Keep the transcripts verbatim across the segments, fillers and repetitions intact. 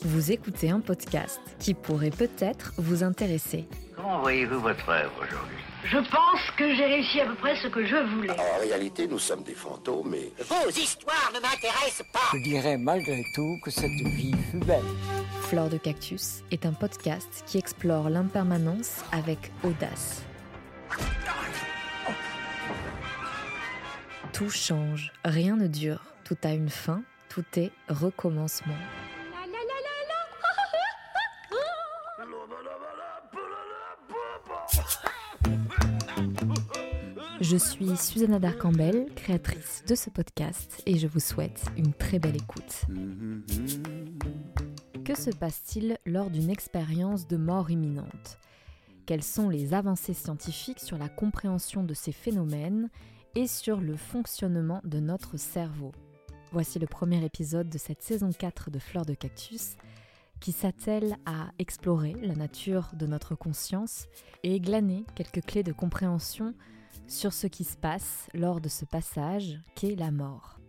Vous écoutez un podcast qui pourrait peut-être vous intéresser. Comment voyez-vous votre œuvre aujourd'hui ? Je pense que j'ai réussi à peu près ce que je voulais. En réalité, nous sommes des fantômes, mais... Vos histoires ne m'intéressent pas. Je dirais malgré tout que cette vie fut belle. Fleur de Cactus est un podcast qui explore l'impermanence avec audace. Tout change, rien ne dure, tout a une fin, tout est recommencement. Je suis Susanna Darcambel, créatrice de ce podcast, et je vous souhaite une très belle écoute. Que se passe-t-il lors d'une expérience de mort imminente ? Quelles sont les avancées scientifiques sur la compréhension de ces phénomènes et sur le fonctionnement de notre cerveau ? Voici le premier épisode de cette saison quatre de Fleur de Cactus, qui s'attelle à explorer la nature de notre conscience et glaner quelques clés de compréhension sur ce qui se passe lors de ce passage qu'est la mort.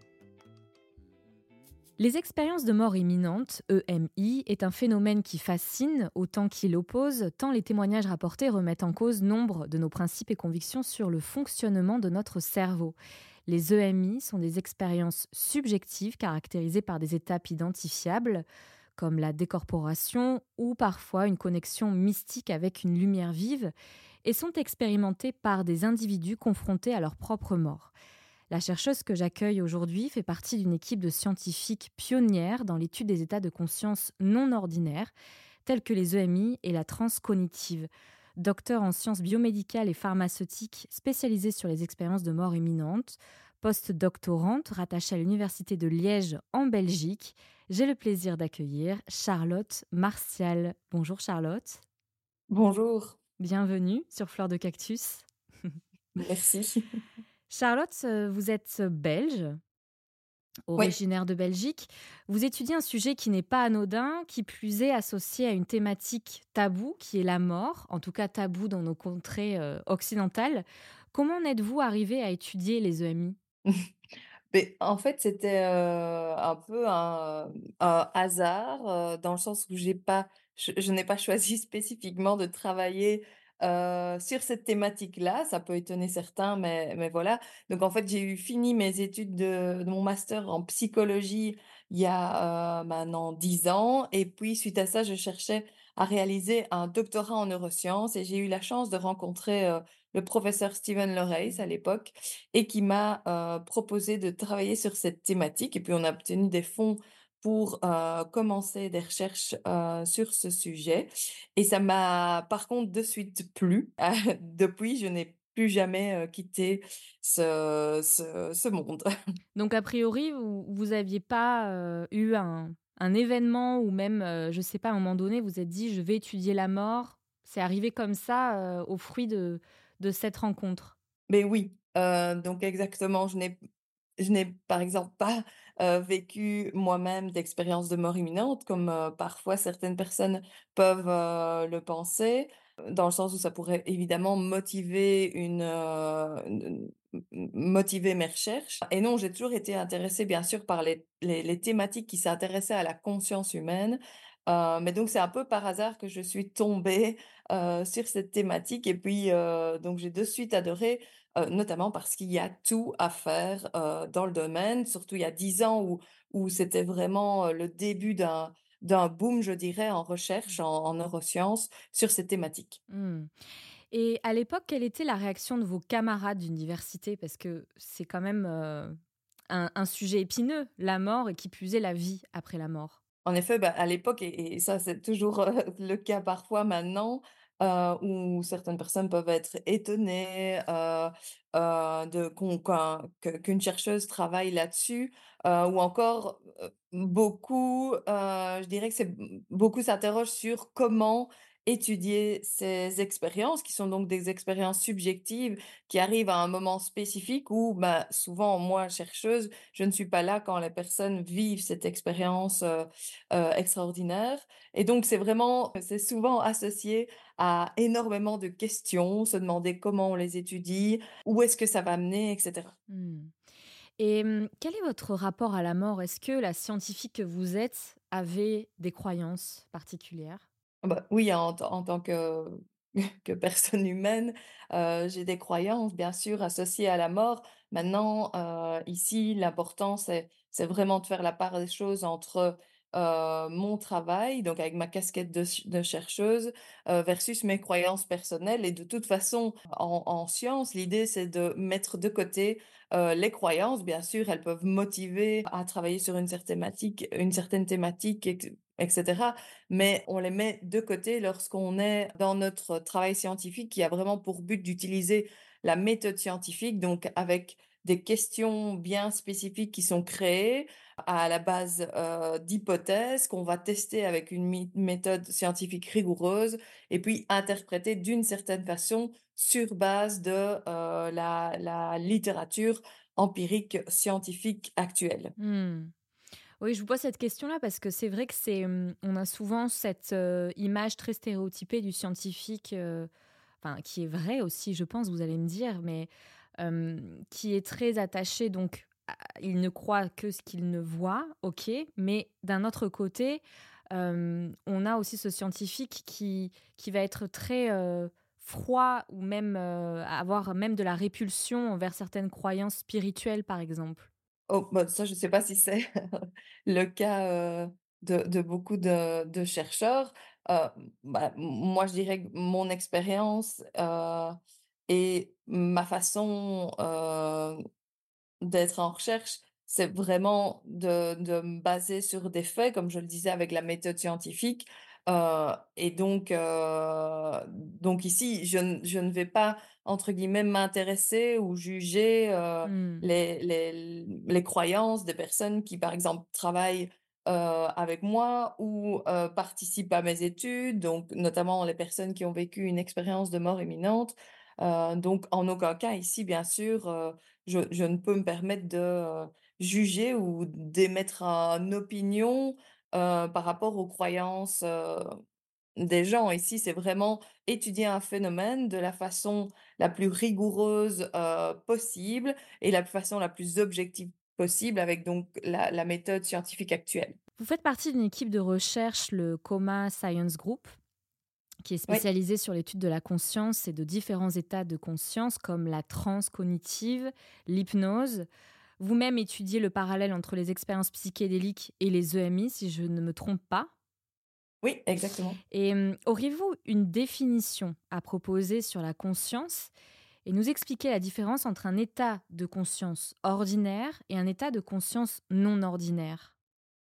Les expériences de mort imminente, E M I, est un phénomène qui fascine autant qu'il oppose, tant les témoignages rapportés remettent en cause nombre de nos principes et convictions sur le fonctionnement de notre cerveau. Les E M I sont des expériences subjectives caractérisées par des étapes identifiables, comme la décorporation ou parfois une connexion mystique avec une lumière vive, et sont expérimentées par des individus confrontés à leur propre mort. La chercheuse que j'accueille aujourd'hui fait partie d'une équipe de scientifiques pionnières dans l'étude des états de conscience non ordinaires, tels que les E M I et la transe cognitive. Docteur en sciences biomédicales et pharmaceutiques spécialisée sur les expériences de mort imminente, post-doctorante rattachée à l'Université de Liège en Belgique, j'ai le plaisir d'accueillir Charlotte Martial. Bonjour Charlotte. Bonjour. Bienvenue sur Fleur de Cactus. Merci. Charlotte, vous êtes belge, originaire oui. de Belgique. Vous étudiez un sujet qui n'est pas anodin, qui plus est associé à une thématique taboue, qui est la mort, en tout cas tabou dans nos contrées euh, occidentales. Comment en êtes-vous arrivé à étudier les E M I ? Mais en fait, c'était euh, un peu un, un hasard, euh, dans le sens où j'ai pas, je, je n'ai pas choisi spécifiquement de travailler euh, sur cette thématique-là. Ça peut étonner certains, mais, mais voilà. Donc en fait, j'ai eu fini mes études de, de mon master en psychologie il y a euh, maintenant dix ans. Et puis, suite à ça, je cherchais à réaliser un doctorat en neurosciences et j'ai eu la chance de rencontrer euh, le professeur Steven Loreis à l'époque et qui m'a euh, proposé de travailler sur cette thématique. Et puis, on a obtenu des fonds pour euh, commencer des recherches euh, sur ce sujet. Et ça m'a, par contre, de suite plu. Depuis, je n'ai plus jamais euh, quitté ce, ce, ce monde. Donc, a priori, vous n'aviez pas euh, eu un, un événement ou même, euh, je ne sais pas, à un moment donné, vous êtes dit, je vais étudier la mort. C'est arrivé comme ça euh, au fruit de, de cette rencontre. Mais oui, euh, donc exactement, je n'ai, je n'ai par exemple pas euh, vécu moi-même d'expérience de mort imminente, comme euh, parfois certaines personnes peuvent euh, le penser, dans le sens où ça pourrait évidemment motiver une, euh, une- motiver mes recherches. Et non, j'ai toujours été intéressée, bien sûr, par les, les, les thématiques qui s'intéressaient à la conscience humaine. Euh, mais donc c'est un peu par hasard que je suis tombée euh, sur cette thématique et puis euh, donc j'ai de suite adoré, euh, notamment parce qu'il y a tout à faire euh, dans le domaine, surtout il y a dix ans où, où c'était vraiment euh, le début d'un, d'un boom, je dirais, en recherche, en, en neurosciences sur cette thématique. Mmh. Et à l'époque, quelle était la réaction de vos camarades d'université ? Parce que c'est quand même euh, un, un sujet épineux, la mort et qui plus est la vie après la mort. En effet, bah, à l'époque, et, et ça c'est toujours euh, le cas parfois maintenant, euh, où certaines personnes peuvent être étonnées euh, euh, de, qu'on, qu'un- que- qu'une chercheuse travaille là-dessus, euh, ou encore euh, beaucoup, euh, je dirais que c'est beaucoup s'interrogent sur comment étudier ces expériences, qui sont donc des expériences subjectives, qui arrivent à un moment spécifique où, bah, souvent, moi, chercheuse, je ne suis pas là quand les personnes vivent cette expérience euh, euh, extraordinaire. Et donc, c'est vraiment, c'est souvent associé à énormément de questions, se demander comment on les étudie, où est-ce que ça va mener, et cetera. Hmm. Et hum, quel est votre rapport à la mort ? Est-ce que la scientifique que vous êtes avez des croyances particulières? Ah bah, oui, en tant en tant que que personne humaine, heu, j'ai des croyances bien sûr associées à la mort. Maintenant, heu, ici l'important c'est c'est vraiment de faire la part des choses entre, heu, mon travail, donc avec ma casquette de ch de chercheuse, heu, versus mes croyances personnelles et de toute façon en en science, l'idée c'est de mettre de côté, heu, les croyances. Bien sûr, elles peuvent motiver à travailler sur une certaine thématique une certaine thématique et c et cetera, mais on les met de côté lorsqu'on est dans notre travail scientifique qui a vraiment pour but d'utiliser la méthode scientifique, donc avec des questions bien spécifiques qui sont créées à la base euh, d'hypothèses qu'on va tester avec une mi- méthode scientifique rigoureuse et puis interpréter d'une certaine façon sur base de euh, la, la littérature empirique scientifique actuelle. Mmh. Oui, je vous pose cette question-là parce que c'est vrai que c'est, mmh, on a souvent cette, heu, image très stéréotypée du scientifique, heu, enfin qui est vraie aussi je pense, vous allez me dire, mais hem, qui est très attaché donc à il ne croit que ce qu'il ne voit, OK, mais d'un autre côté, hem, on a aussi ce scientifique qui qui va être très, heu, froid ou même, heu, avoir même de la répulsion envers certaines croyances spirituelles, par exemple. Oh, bah, ça, je sais pas si c'est le cas, heu, de de beaucoup de de chercheurs. Heu, bah, m moi, je dirais que mon expérience, heu et ma façon, heu d'être en recherche, c'est vraiment de de me baser sur des faits, comme je le disais avec la méthode scientifique, heu et donc heu, donc ici, je ne je ne vais pas, entre guillemets, «m'intéresser» ou juger, heu, Mmh. les les les croyances des personnes qui, par exemple, travaillent, heu, avec moi ou heu, participent à mes études, donc notamment les personnes qui ont vécu une expérience de mort imminente. Heu, donc en aucun cas ici, bien sûr, heu je je ne peux me permettre de, heu, juger ou d'émettre une opinion, heu, par rapport aux croyances, heu, des gens. Ici, c'est vraiment étudier un phénomène de la façon la plus rigoureuse, heu, possible et la façon la plus objective possible avec donc la la méthode scientifique actuelle. Vous faites partie d'une équipe de recherche, le Coma Science Group, qui est Oui. spécialisée sur l'étude de la conscience et de différents états de conscience comme la transe cognitive, l'hypnose. Vous-même étudiez le parallèle entre les expériences psychédéliques et les E M I, si je ne me trompe pas. Oui, exactement. Et hum, auriez-vous une définition à proposer sur la conscience et nous expliquer la différence entre un état de conscience ordinaire et un état de conscience non ordinaire?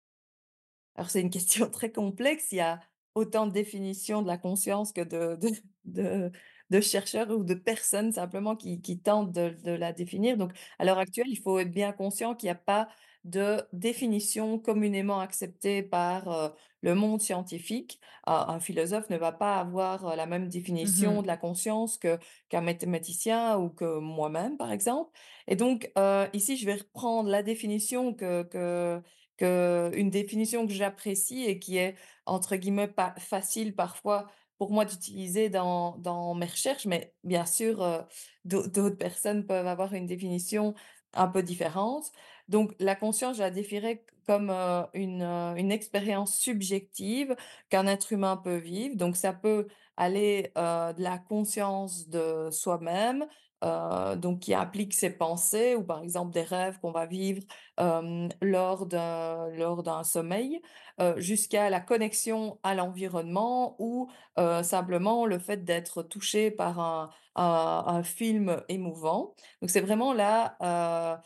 Alors c'est une question très complexe. Il y a autant de définitions de la conscience que de de de de chercheurs ou de personnes simplement qui qui tentent de de la définir. Donc à l'heure actuelle, il faut être bien conscient qu'il n'y a pas de définition communément acceptée par, heu, le monde scientifique. Un un philosophe ne va pas avoir, heu, la même définition Mhm. de la conscience que qu'un mathématicien ou que moi-même, par exemple. Et donc, heu, ici, je vais reprendre la définition que que que une définition que j'apprécie et qui est entre guillemets «pas facile» parfois pour moi d'utiliser dans dans mes recherches, mais bien sûr, heu, d'au d'autres personnes peuvent avoir une définition un peu différente. Donc la conscience, je la définirais comme, heu, une, heu, une expérience subjective qu'un être humain peut vivre. Donc ça peut aller, heu, de la conscience de soi-même, heu, donc qui implique ses pensées ou par exemple des rêves qu'on va vivre hem, lors d'un lors d'un sommeil, heu, jusqu'à la connexion à l'environnement ou, heu, simplement le fait d'être touché par un un un film émouvant. Donc c'est vraiment la, heu,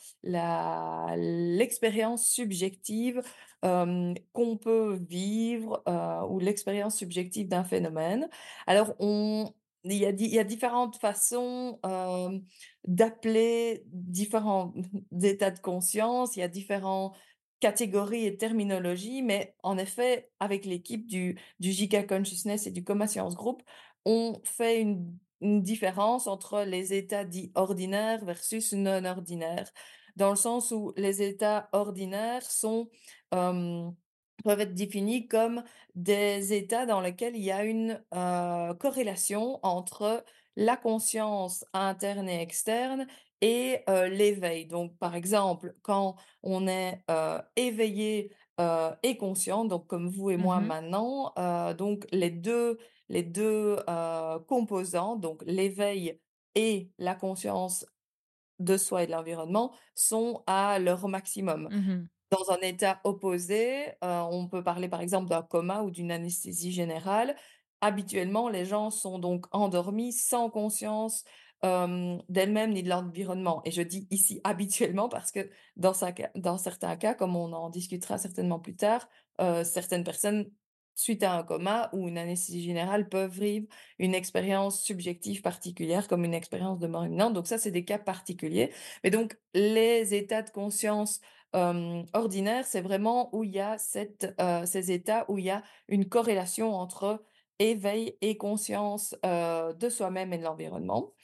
la l'expérience subjective, hem, qu'on peut vivre, heu, ou l'expérience subjective d'un phénomène. Alors on il y a di il y a différentes façons, hem, d'appeler différents d'états de conscience, il y a différentes catégories et terminologies, mais en effet, avec l'équipe du du J K Consciousness et du Coma Science Group, on fait une une différence entre les états dits ordinaires versus non ordinaires. Dans le sens où les états ordinaires sont, hem, peuvent être définis comme des états dans lesquels il y a une, heu, corrélation entre la conscience interne et externe et heu, l'éveil. Donc par exemple, quand on est, heu, éveillé heu, et consciente, donc comme vous et moi Mmh. maintenant, heu, donc les deux les deux heu, composants, donc l'éveil et la conscience de soi et de l'environnement, sont à leur maximum. Mmh. Dans un état opposé, heu, on peut parler par exemple d'un coma ou d'une anesthésie générale. Habituellement, les gens sont donc endormis sans conscience, hem, d'elles-mêmes ni de l'environnement, et je dis ici habituellement parce que dans sa ca dans certains cas, comme on en discutera certainement plus tard, heu, certaines personnes, suite à un coma ou une anesthésie générale, peuvent vivre une expérience subjective particulière comme une expérience de mort imminente. Donc ça, c'est des cas particuliers. Mais donc les états de conscience Hem, ordinaire, c'est vraiment où il y a cette, heu, ces états où il y a une corrélation entre éveil et conscience, heu, de soi-même et de l'environnement.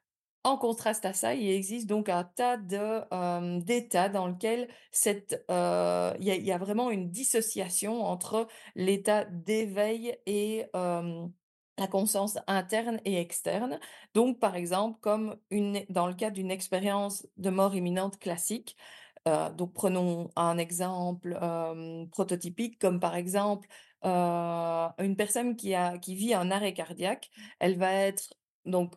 En contraste à ça, il existe donc un tas de, hem, d'états dans lequel cette, heu, il y a il y a vraiment une dissociation entre l'état d'éveil et hem, la conscience interne et externe. Donc par exemple, comme une dans le cas d'une expérience de mort imminente classique, heu, donc prenons un exemple, hem, prototypique comme par exemple, heu, une personne qui a qui vit un arrêt cardiaque. Elle va être donc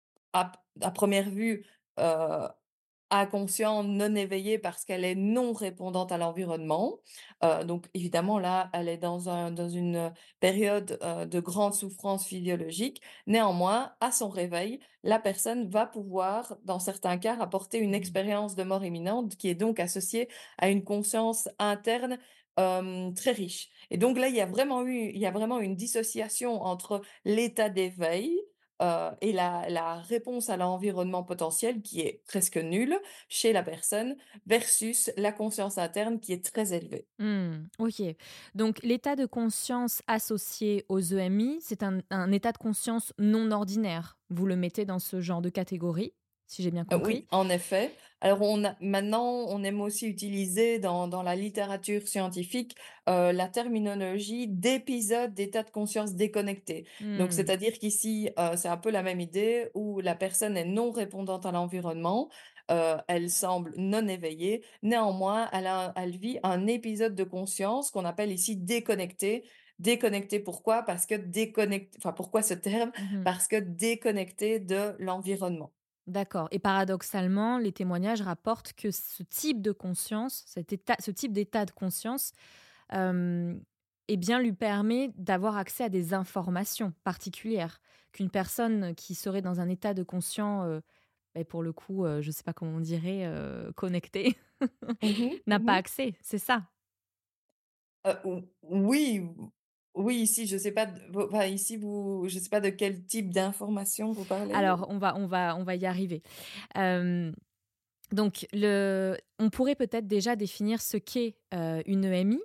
à à première vue, heu, inconsciente, non éveillée parce qu'elle est non répondante à l'environnement. Heu, donc évidemment là, elle est dans un dans une, période, heu, de grande souffrance physiologique. Néanmoins, à son réveil, la personne va pouvoir, dans certains cas, rapporter une Mmh. expérience de mort imminente qui est donc associée à une conscience interne, hem, très riche. Et donc là, il y a vraiment eu il y a vraiment une dissociation entre l'état d'éveil, Heu et la la réponse à l'environnement potentiel qui est presque nulle chez la personne versus la conscience interne qui est très élevée. Mmh, OK. Donc l'état de conscience associé aux E M I, c'est un un état de conscience non ordinaire. Vous le mettez dans ce genre de catégorie, si j'ai bien Heu, compris? oui, en effet. Alors on a maintenant, on aime aussi utiliser dans dans la littérature scientifique, heu, la terminologie d'épisode d'état de conscience déconnecté. Donc Mmh. c'est-à-dire qu'ici, heu, c'est un peu la même idée où la personne est non répondante à l'environnement, heu, elle semble non éveillée. Néanmoins, elle a elle vit un épisode de conscience qu'on appelle ici déconnecté. Déconnecté pourquoi? Parce que déconnect enfin pourquoi ce terme? Mmh. Parce que déconnecté de l'environnement. D'accord, et paradoxalement, les témoignages rapportent que ce type de conscience, cet état ce type d'état de conscience, hem, eh bien, lui permet d'avoir accès à des informations particulières qu'une personne qui serait dans un état de conscient, heu, beh, pour le coup, heu, je ne sais pas comment on dirait, heu, connecté, Mmh mh. n'a pas Mmh. accès, c'est ça? Heu, ou oui, ou oui, ici, je sais pas d v enfin, ici, vous je sais pas de quel type d'information vous parlez? Alors on va on va on va y arriver. Hem, donc le on pourrait peut-être déjà définir ce qu'est, heu, une E M I,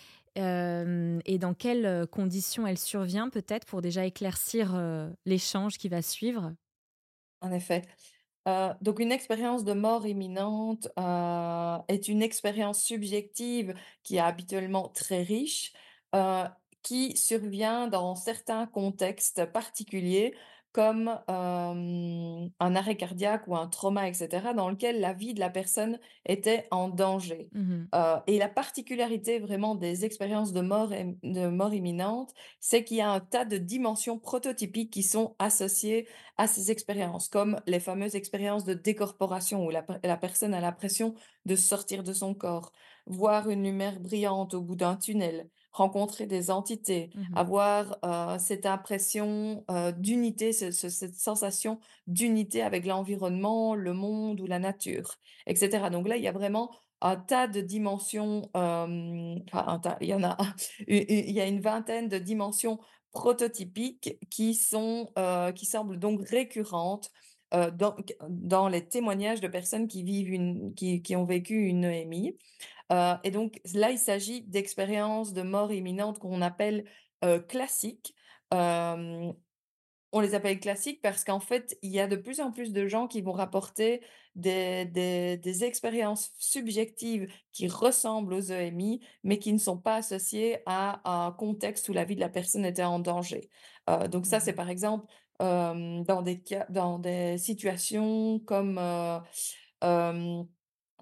hem et dans quelles, heu, conditions elle survient peut-être pour déjà éclaircir, heu, l'échange qui va suivre? En effet. Heu, donc une expérience de mort imminente, heu, est une expérience subjective qui est habituellement très riche, heu, qui survient dans certains contextes particuliers comme, hem, un arrêt cardiaque ou un trauma et cetera, dans lequel la vie de la personne était en danger. Mmh. Heu et la particularité vraiment des expériences de mort im de mort imminente, c'est qu'il y a un tas de dimensions prototypiques qui sont associées à ces expériences, comme les fameuses expériences de décorporation où la, per- la personne a l'impression de sortir de son corps, voir une lumière brillante au bout d'un tunnel, rencontrer des entités, Mmh. avoir euh, cette impression euh, d'unité, ce- ce- cette sensation d'unité avec l'environnement, le monde ou la nature, et cetera. Donc là, il y a vraiment un tas de dimensions, euh, enfin un tas, il y en a, il y a une vingtaine de dimensions prototypiques qui sont, heu, qui semblent donc récurrentes, heu, dans dans les témoignages de personnes qui vivent une qui qui ont vécu une E M I. Heu et donc là, il s'agit d'expériences de mort imminente qu'on appelle, heu, classiques. Hem On les appelle classiques parce qu'en fait, il y a de plus en plus de gens qui vont rapporter des des des expériences subjectives qui ressemblent aux E M I, mais qui ne sont pas associées à un contexte où la vie de la personne était en danger. Heu, donc ça, c'est Mmh. par exemple, hem, dans des cas dans des situations comme, heu, hem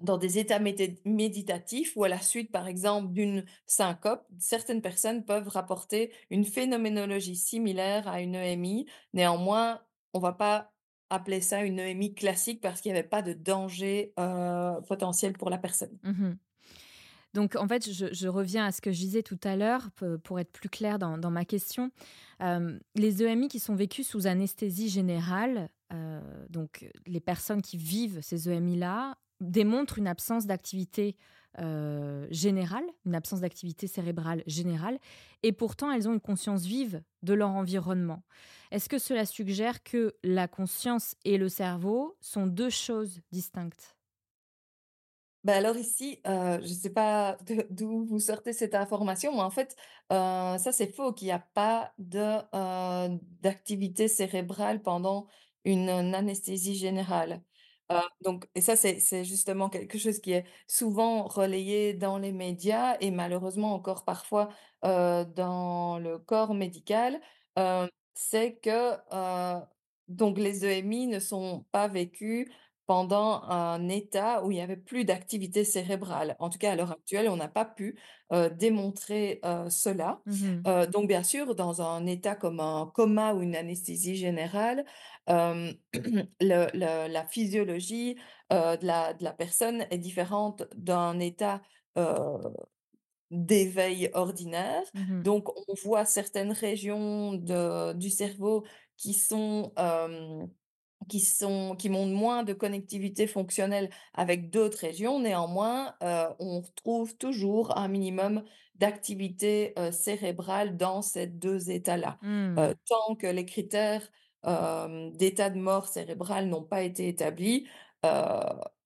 dans des états mété méditatifs ou à la suite, par exemple, d'une syncope, certaines personnes peuvent rapporter une phénoménologie similaire à une E M I. Néanmoins, on va pas appeler ça une E M I classique parce qu'il y avait pas de danger, heu, potentiel pour la personne. Mmh. Donc en fait, je je reviens à ce que je disais tout à l'heure pe pour être plus claire dans dans ma question. Hem, les E M I qui sont vécus sous anesthésie générale, heu, donc les personnes qui vivent ces E M I-là démontrent une absence d'activité, heu, générale, une absence d'activité cérébrale générale et pourtant elles ont une conscience vive de leur environnement. Est-ce que cela suggère que la conscience et le cerveau sont deux choses distinctes? Bah, alors ici, heu, je ne sais pas de d'où vous sortez cette information, mais en fait, heu, ça c'est faux qu'il y a pas de, heu, d'activité cérébrale pendant une, anesthésie générale. Heu, donc et ça c'est c'est justement quelque chose qui est souvent relayé dans les médias et malheureusement encore parfois, heu, dans le corps médical. Heu, c'est que, heu, donc les E M I ne sont pas vécus pendant un état où il y avait plus d'activité cérébrale. En tout cas, à l'heure actuelle, on n'a pas pu, heu, démontrer, heu, cela. Mmh. Heu, donc bien sûr, dans un état comme un coma ou une anesthésie générale, hem, le le la physiologie, heu, de la de la personne est différente d'un état, heu, d'éveil ordinaire. Mmh. Donc on voit certaines régions de du cerveau qui sont, hem qui sont qui montrent moins de connectivité fonctionnelle avec d'autres régions. Néanmoins, heu, on retrouve toujours un minimum d'activité, heu, cérébrale dans ces deux états-là. Heu, Mmh. tant que les critères, hem, d'état de mort cérébrale n'ont pas été établis, heu,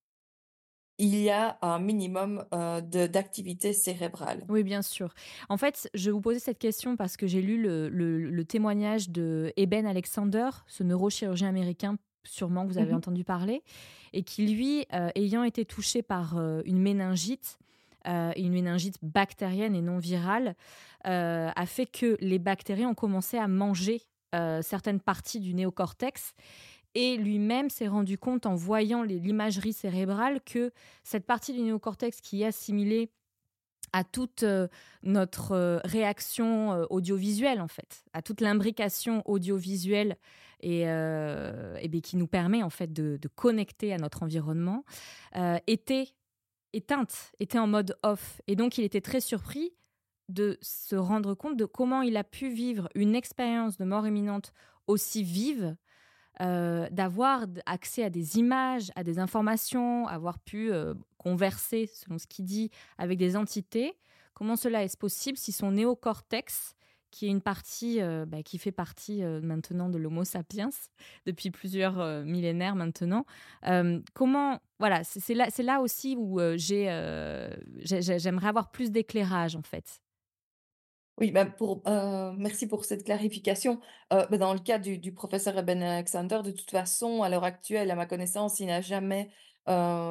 il y a un minimum, heu, de d'activité cérébrale. Oui, bien sûr. En fait, je vous posais cette question parce que j'ai lu le le le témoignage de Eben Alexander, ce neurochirurgien américain, sûrement que vous avez Mmh. entendu parler et qui lui, heu, ayant été touché par, heu, une méningite, heu, une méningite bactérienne et non virale, heu, a fait que les bactéries ont commencé à manger, heu, certaines parties du néocortex et lui-même s'est rendu compte en voyant les l'imagerie cérébrale que cette partie du néocortex qui est assimilée à toute, heu, notre, heu, réaction, heu, audiovisuelle, en fait, à toute l'imbrication audiovisuelle et heu et beh, qui nous permet, en fait, de de connecter à notre environnement, heu, était éteinte, était en mode off et donc il était très surpris de se rendre compte de comment il a pu vivre une expérience de mort imminente aussi vive, heu, d'avoir d accès à des images, à des informations, avoir pu, heu, converser, selon ce qu'il dit, avec des entités. Comment cela est-ce possible si son néocortex, qui est une partie, heu, bah, qui fait partie, heu, maintenant de l'homo sapiens depuis plusieurs, heu, millénaires maintenant, hem, comment voilà, c'est c'est là c'est là aussi où, heu, j'ai, heu, j'ai j'ai j'aimerais avoir plus d'éclairage, en fait. Oui, bah, pour heu, merci pour cette clarification. Heu, bah, dans le cas du du professeur Eben Alexander, de toute façon, à l'heure actuelle, à ma connaissance, il n'a jamais, heu,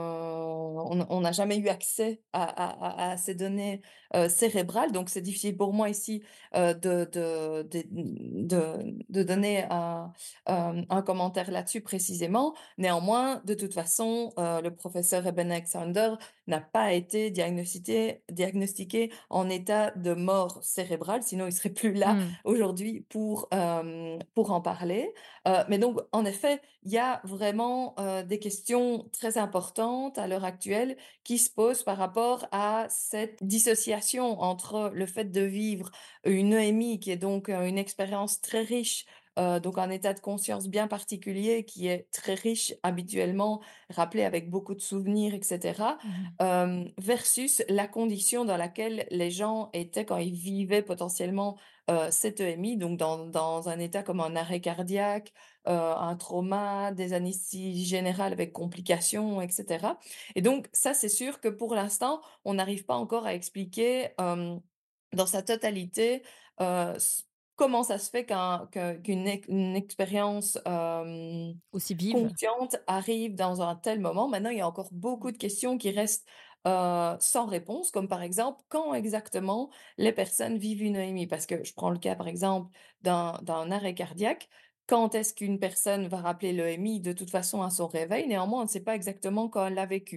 on on n'a jamais eu accès à à à à ces données, heu, cérébrales. Donc c'est difficile pour moi ici, heu, de de de de de donner un, hem, un commentaire là-dessus précisément. Néanmoins, de toute façon, heu, le professeur Eben Alexander n'a pas été diagnostiqué diagnostiqué en état de mort cérébrale, sinon il serait plus là Mmh. aujourd'hui pour, hem, pour en parler. Heu, mais donc en effet, il y a vraiment, heu, des questions très importantes à l'heure actuelle qui se posent par rapport à cette dissociation entre le fait de vivre une E M I qui est donc, heu, une expérience très riche, heu, donc un état de conscience bien particulier qui est très riche habituellement, rappelé avec beaucoup de souvenirs et cetera. Mmh. Hem, versus la condition dans laquelle les gens étaient quand ils vivaient potentiellement, heu, cette E M I, donc dans dans un état comme un arrêt cardiaque, heu, un trauma, des anesthésies générales avec complications et cetera et donc ça, c'est sûr que pour l'instant, on n'arrive pas encore à expliquer, hem, dans sa totalité, heu, s comment ça se fait qu'un que qu'une ex une expérience, hem Aussi vive. consciente arrive dans un tel moment. Maintenant, il y a encore beaucoup de questions qui restent, heu, sans réponse, comme par exemple, quand exactement les personnes vivent une E M I? Parce que je prends le cas, par exemple, d'un d'un arrêt cardiaque. Quand est-ce qu'une personne va rappeler l'E M I? De toute façon, à son réveil. Néanmoins, on ne sait pas exactement quand elle l'a vécu.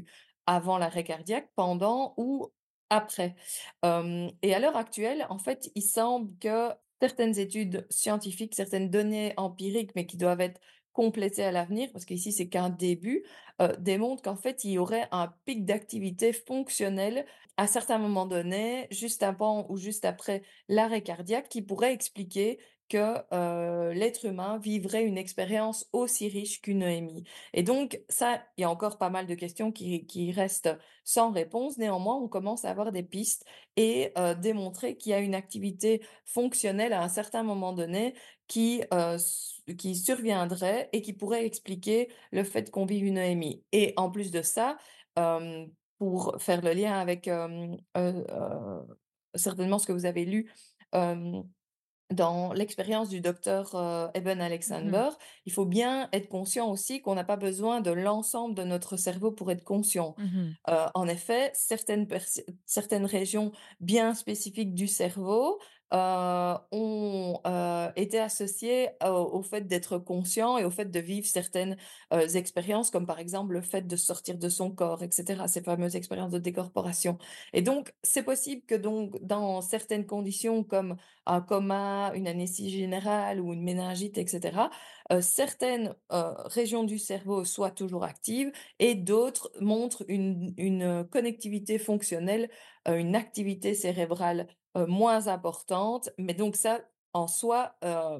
avant l'arrêt cardiaque, pendant ou après. Hem et à l'heure actuelle, en fait, il semble que certaines études scientifiques, certaines données empiriques, mais qui doivent être complétées à l'avenir, parce qu'ici c'est qu'un début, heu, démontrent qu'en fait, il y aurait un pic d'activité fonctionnelle à certains moments donnés, juste avant ou juste après l'arrêt cardiaque, qui pourrait expliquer que, heu, l'être humain vivrait une expérience aussi riche qu'une E M I. Et donc ça, il y a encore pas mal de questions qui qui restent sans réponse. Néanmoins, on commence à avoir des pistes et heu, démontrer qu'il y a une activité fonctionnelle à un certain moment donné qui, heu, s qui surviendrait et qui pourrait expliquer le fait qu'on vive une E M I. Et en plus de ça, hem, pour faire le lien avec, hem, heu heu, certainement ce que vous avez lu, hem dans l'expérience du docteur, heu, Eben Mmh. Alexander, il faut bien être conscient aussi qu'on n'a pas besoin de l'ensemble de notre cerveau pour être conscient. Mmh. Heu, en effet, certaines perso certaines régions bien spécifiques du cerveau, heu, ont, heu, été associées au au fait d'être conscient et au fait de vivre certaines, heu, expériences comme par exemple le fait de sortir de son corps et cetera, ces fameuses expériences de décorporation. Et donc c'est possible que donc dans certaines conditions comme un coma, une anesthésie générale ou une méningite et cetera, heu, certaines, heu, régions du cerveau soient toujours actives et d'autres montrent une une, heu, connectivité fonctionnelle, heu, une activité cérébrale, heu, moins importante. Mais donc ça, en soi, heu,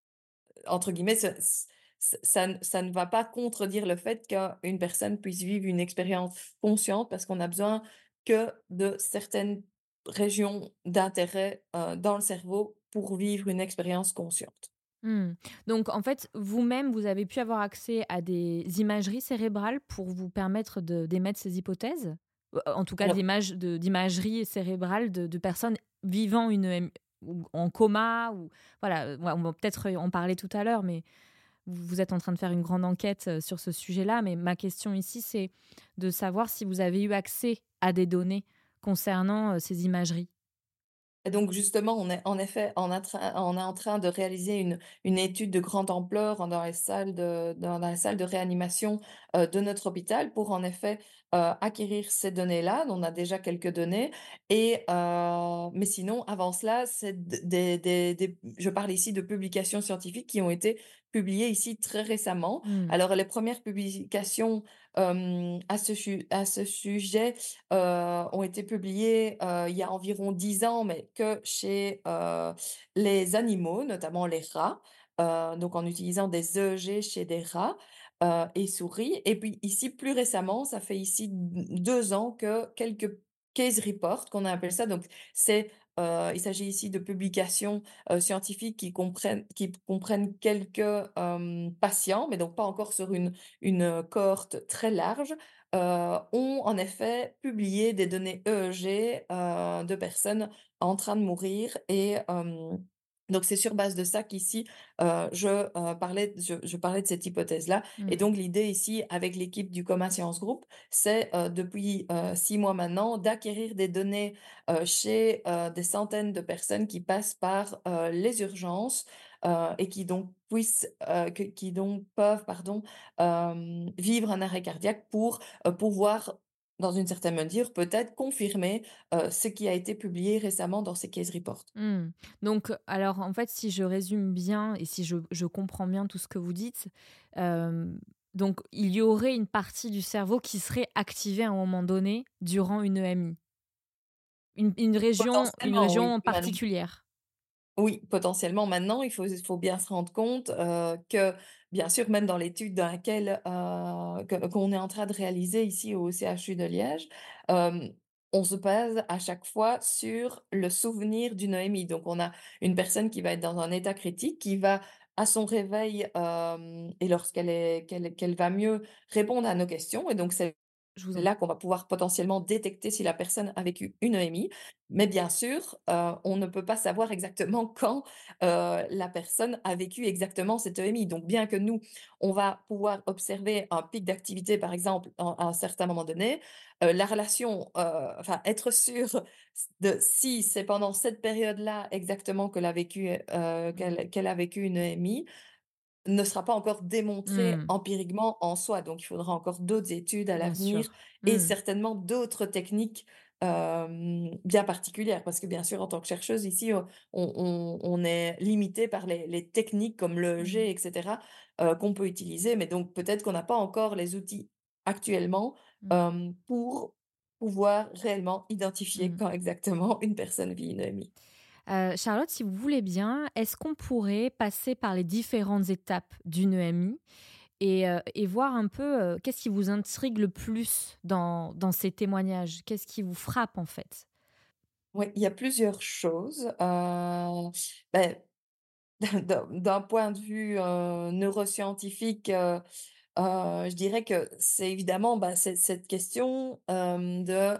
entre guillemets, ce ç ça ne ça ne va pas contredire le fait qu'une personne puisse vivre une expérience consciente parce qu'on a besoin que de certaines régions d'intérêt, heu, dans le cerveau pour vivre une expérience consciente. Mmh. Donc en fait, vous-même, vous avez pu avoir accès à des imageries cérébrales pour vous permettre de d'émettre ces hypothèses? Heu, en tout cas Alors d'images de d'imagerie cérébrale de de personnes vivant une E M ou en coma ou voilà, heu, ouais, on va peut-être en parler tout à l'heure, mais vous vous êtes en train de faire une grande enquête, heu, sur ce sujet-là. Mais ma question ici, c'est de savoir si vous avez eu accès à des données concernant, heu, ces imageries? Et donc justement, on est en effet en a train on est en train de réaliser une une étude de grande ampleur dans les salles de dans dans les salles de réanimation, heu, de notre hôpital pour en effet, heu, acquérir ces données-là. On a déjà quelques données et heu, mais sinon avant cela, c'est d des des des je parle ici de publications scientifiques qui ont été publiées ici très récemment. Mmh. Alors les premières publications, hem, à ce chu à ce sujet, heu, ont été publiés, heu, il y a environ dix ans, mais que chez, heu, les animaux, notamment les rats, heu, donc en utilisant des E E G chez des rats, heu, et souris. Et puis ici, plus récemment, ça fait ici d deux ans que quelques case reports, qu'on appelle ça, donc c'est, heu, il s'agit ici de publications, heu, scientifiques qui comprennent qui comprennent quelques, hem, patients, mais donc pas encore sur une une, heu, cohorte très large, heu, ont en effet publié des données E E G, heu, de personnes en train de mourir. Et hem, donc c'est sur base de ça qu'ici, heu, je, heu, parlais je je parlais de cette hypothèse-là. Et Mmh. donc l'idée ici avec l'équipe du Coma Science Group, c'est, heu, depuis, heu, six mois maintenant, d'acquérir des données, heu, chez, heu, des centaines de personnes qui passent par, heu, les urgences, heu, et qui donc puissent, heu, que qui donc peuvent, pardon, hem, vivre un arrêt cardiaque pour, heu, pouvoir, dans une certaine mesure, peut-être confirmer, heu, ce qui a été publié récemment dans ces case reports. Mmh. Donc, alors, en fait, si je résume bien et si je je comprends bien tout ce que vous dites, hem, donc il y aurait une partie du cerveau qui serait activée à un moment donné durant une E M I? Une une région une Potentiellement, oui. région Man particulière? Oui, potentiellement. Maintenant, il faut il faut bien se rendre compte, heu, que, bien sûr, même dans l'étude dans laquelle, heu, que qu'on est en train de réaliser ici au C H U de Liège, hem, on se base à chaque fois sur le souvenir d'une E M I. Donc on a une personne qui va être dans un état critique, qui va, à son réveil, hem et lorsqu'elle est qu'elle qu'elle va mieux, répondre à nos questions. Et donc c'est Je vous là entends. qu'on va pouvoir potentiellement détecter si la personne a vécu une E M I. Mais bien sûr, heu, on ne peut pas savoir exactement quand, heu, la personne a vécu exactement cette E M I. Donc bien que nous, on va pouvoir observer un pic d'activité, par exemple, en à un certain moment donné, heu, la relation, heu, enfin être sûr de si c'est pendant cette période-là exactement qu'elle a vécu, heu, Mmh. qu'elle qu'elle a vécu une E M I, ne sera pas encore démontré Mmh. empiriquement en soi. Donc il faudra encore d'autres études à Bien l'avenir sûr. et Mmh. certainement d'autres techniques, hem, bien particulières. Parce que bien sûr, en tant que chercheuse ici, on on on est limité par les les techniques comme Mmh. l'E E G et cetera, heu, qu'on peut utiliser. Mais donc peut-être qu'on n'a pas encore les outils actuellement, Mmh. hem, pour pouvoir réellement identifier Mmh. quand exactement une personne vit une E M I. Heu, Charlotte, si vous voulez bien, est-ce qu'on pourrait passer par les différentes étapes d'une E M I et heu et voir un peu, heu, qu'est-ce qui vous intrigue le plus dans dans ces témoignages? Qu'est-ce qui vous frappe, en fait? Ouais, il y a plusieurs choses, heu, beh, d'un d'un point de vue, heu, neuroscientifique, heu heu, je dirais que c'est évidemment, bah, c'est cette question, hem, de,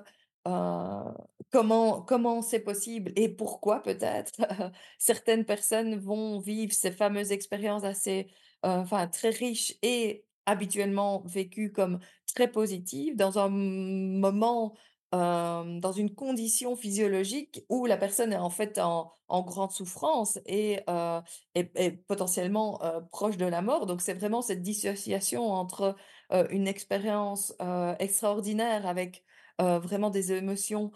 heu, comment comment c'est possible et pourquoi peut-être certaines personnes vont vivre ces fameuses expériences assez, heu, enfin très riches et habituellement vécues comme très positives dans un m moment, hem, dans une condition physiologique où la personne est en fait en en grande souffrance et heu et et potentiellement, heu, proche de la mort. Donc c'est vraiment cette dissociation entre, heu, une expérience, heu, extraordinaire avec, heu, vraiment des émotions,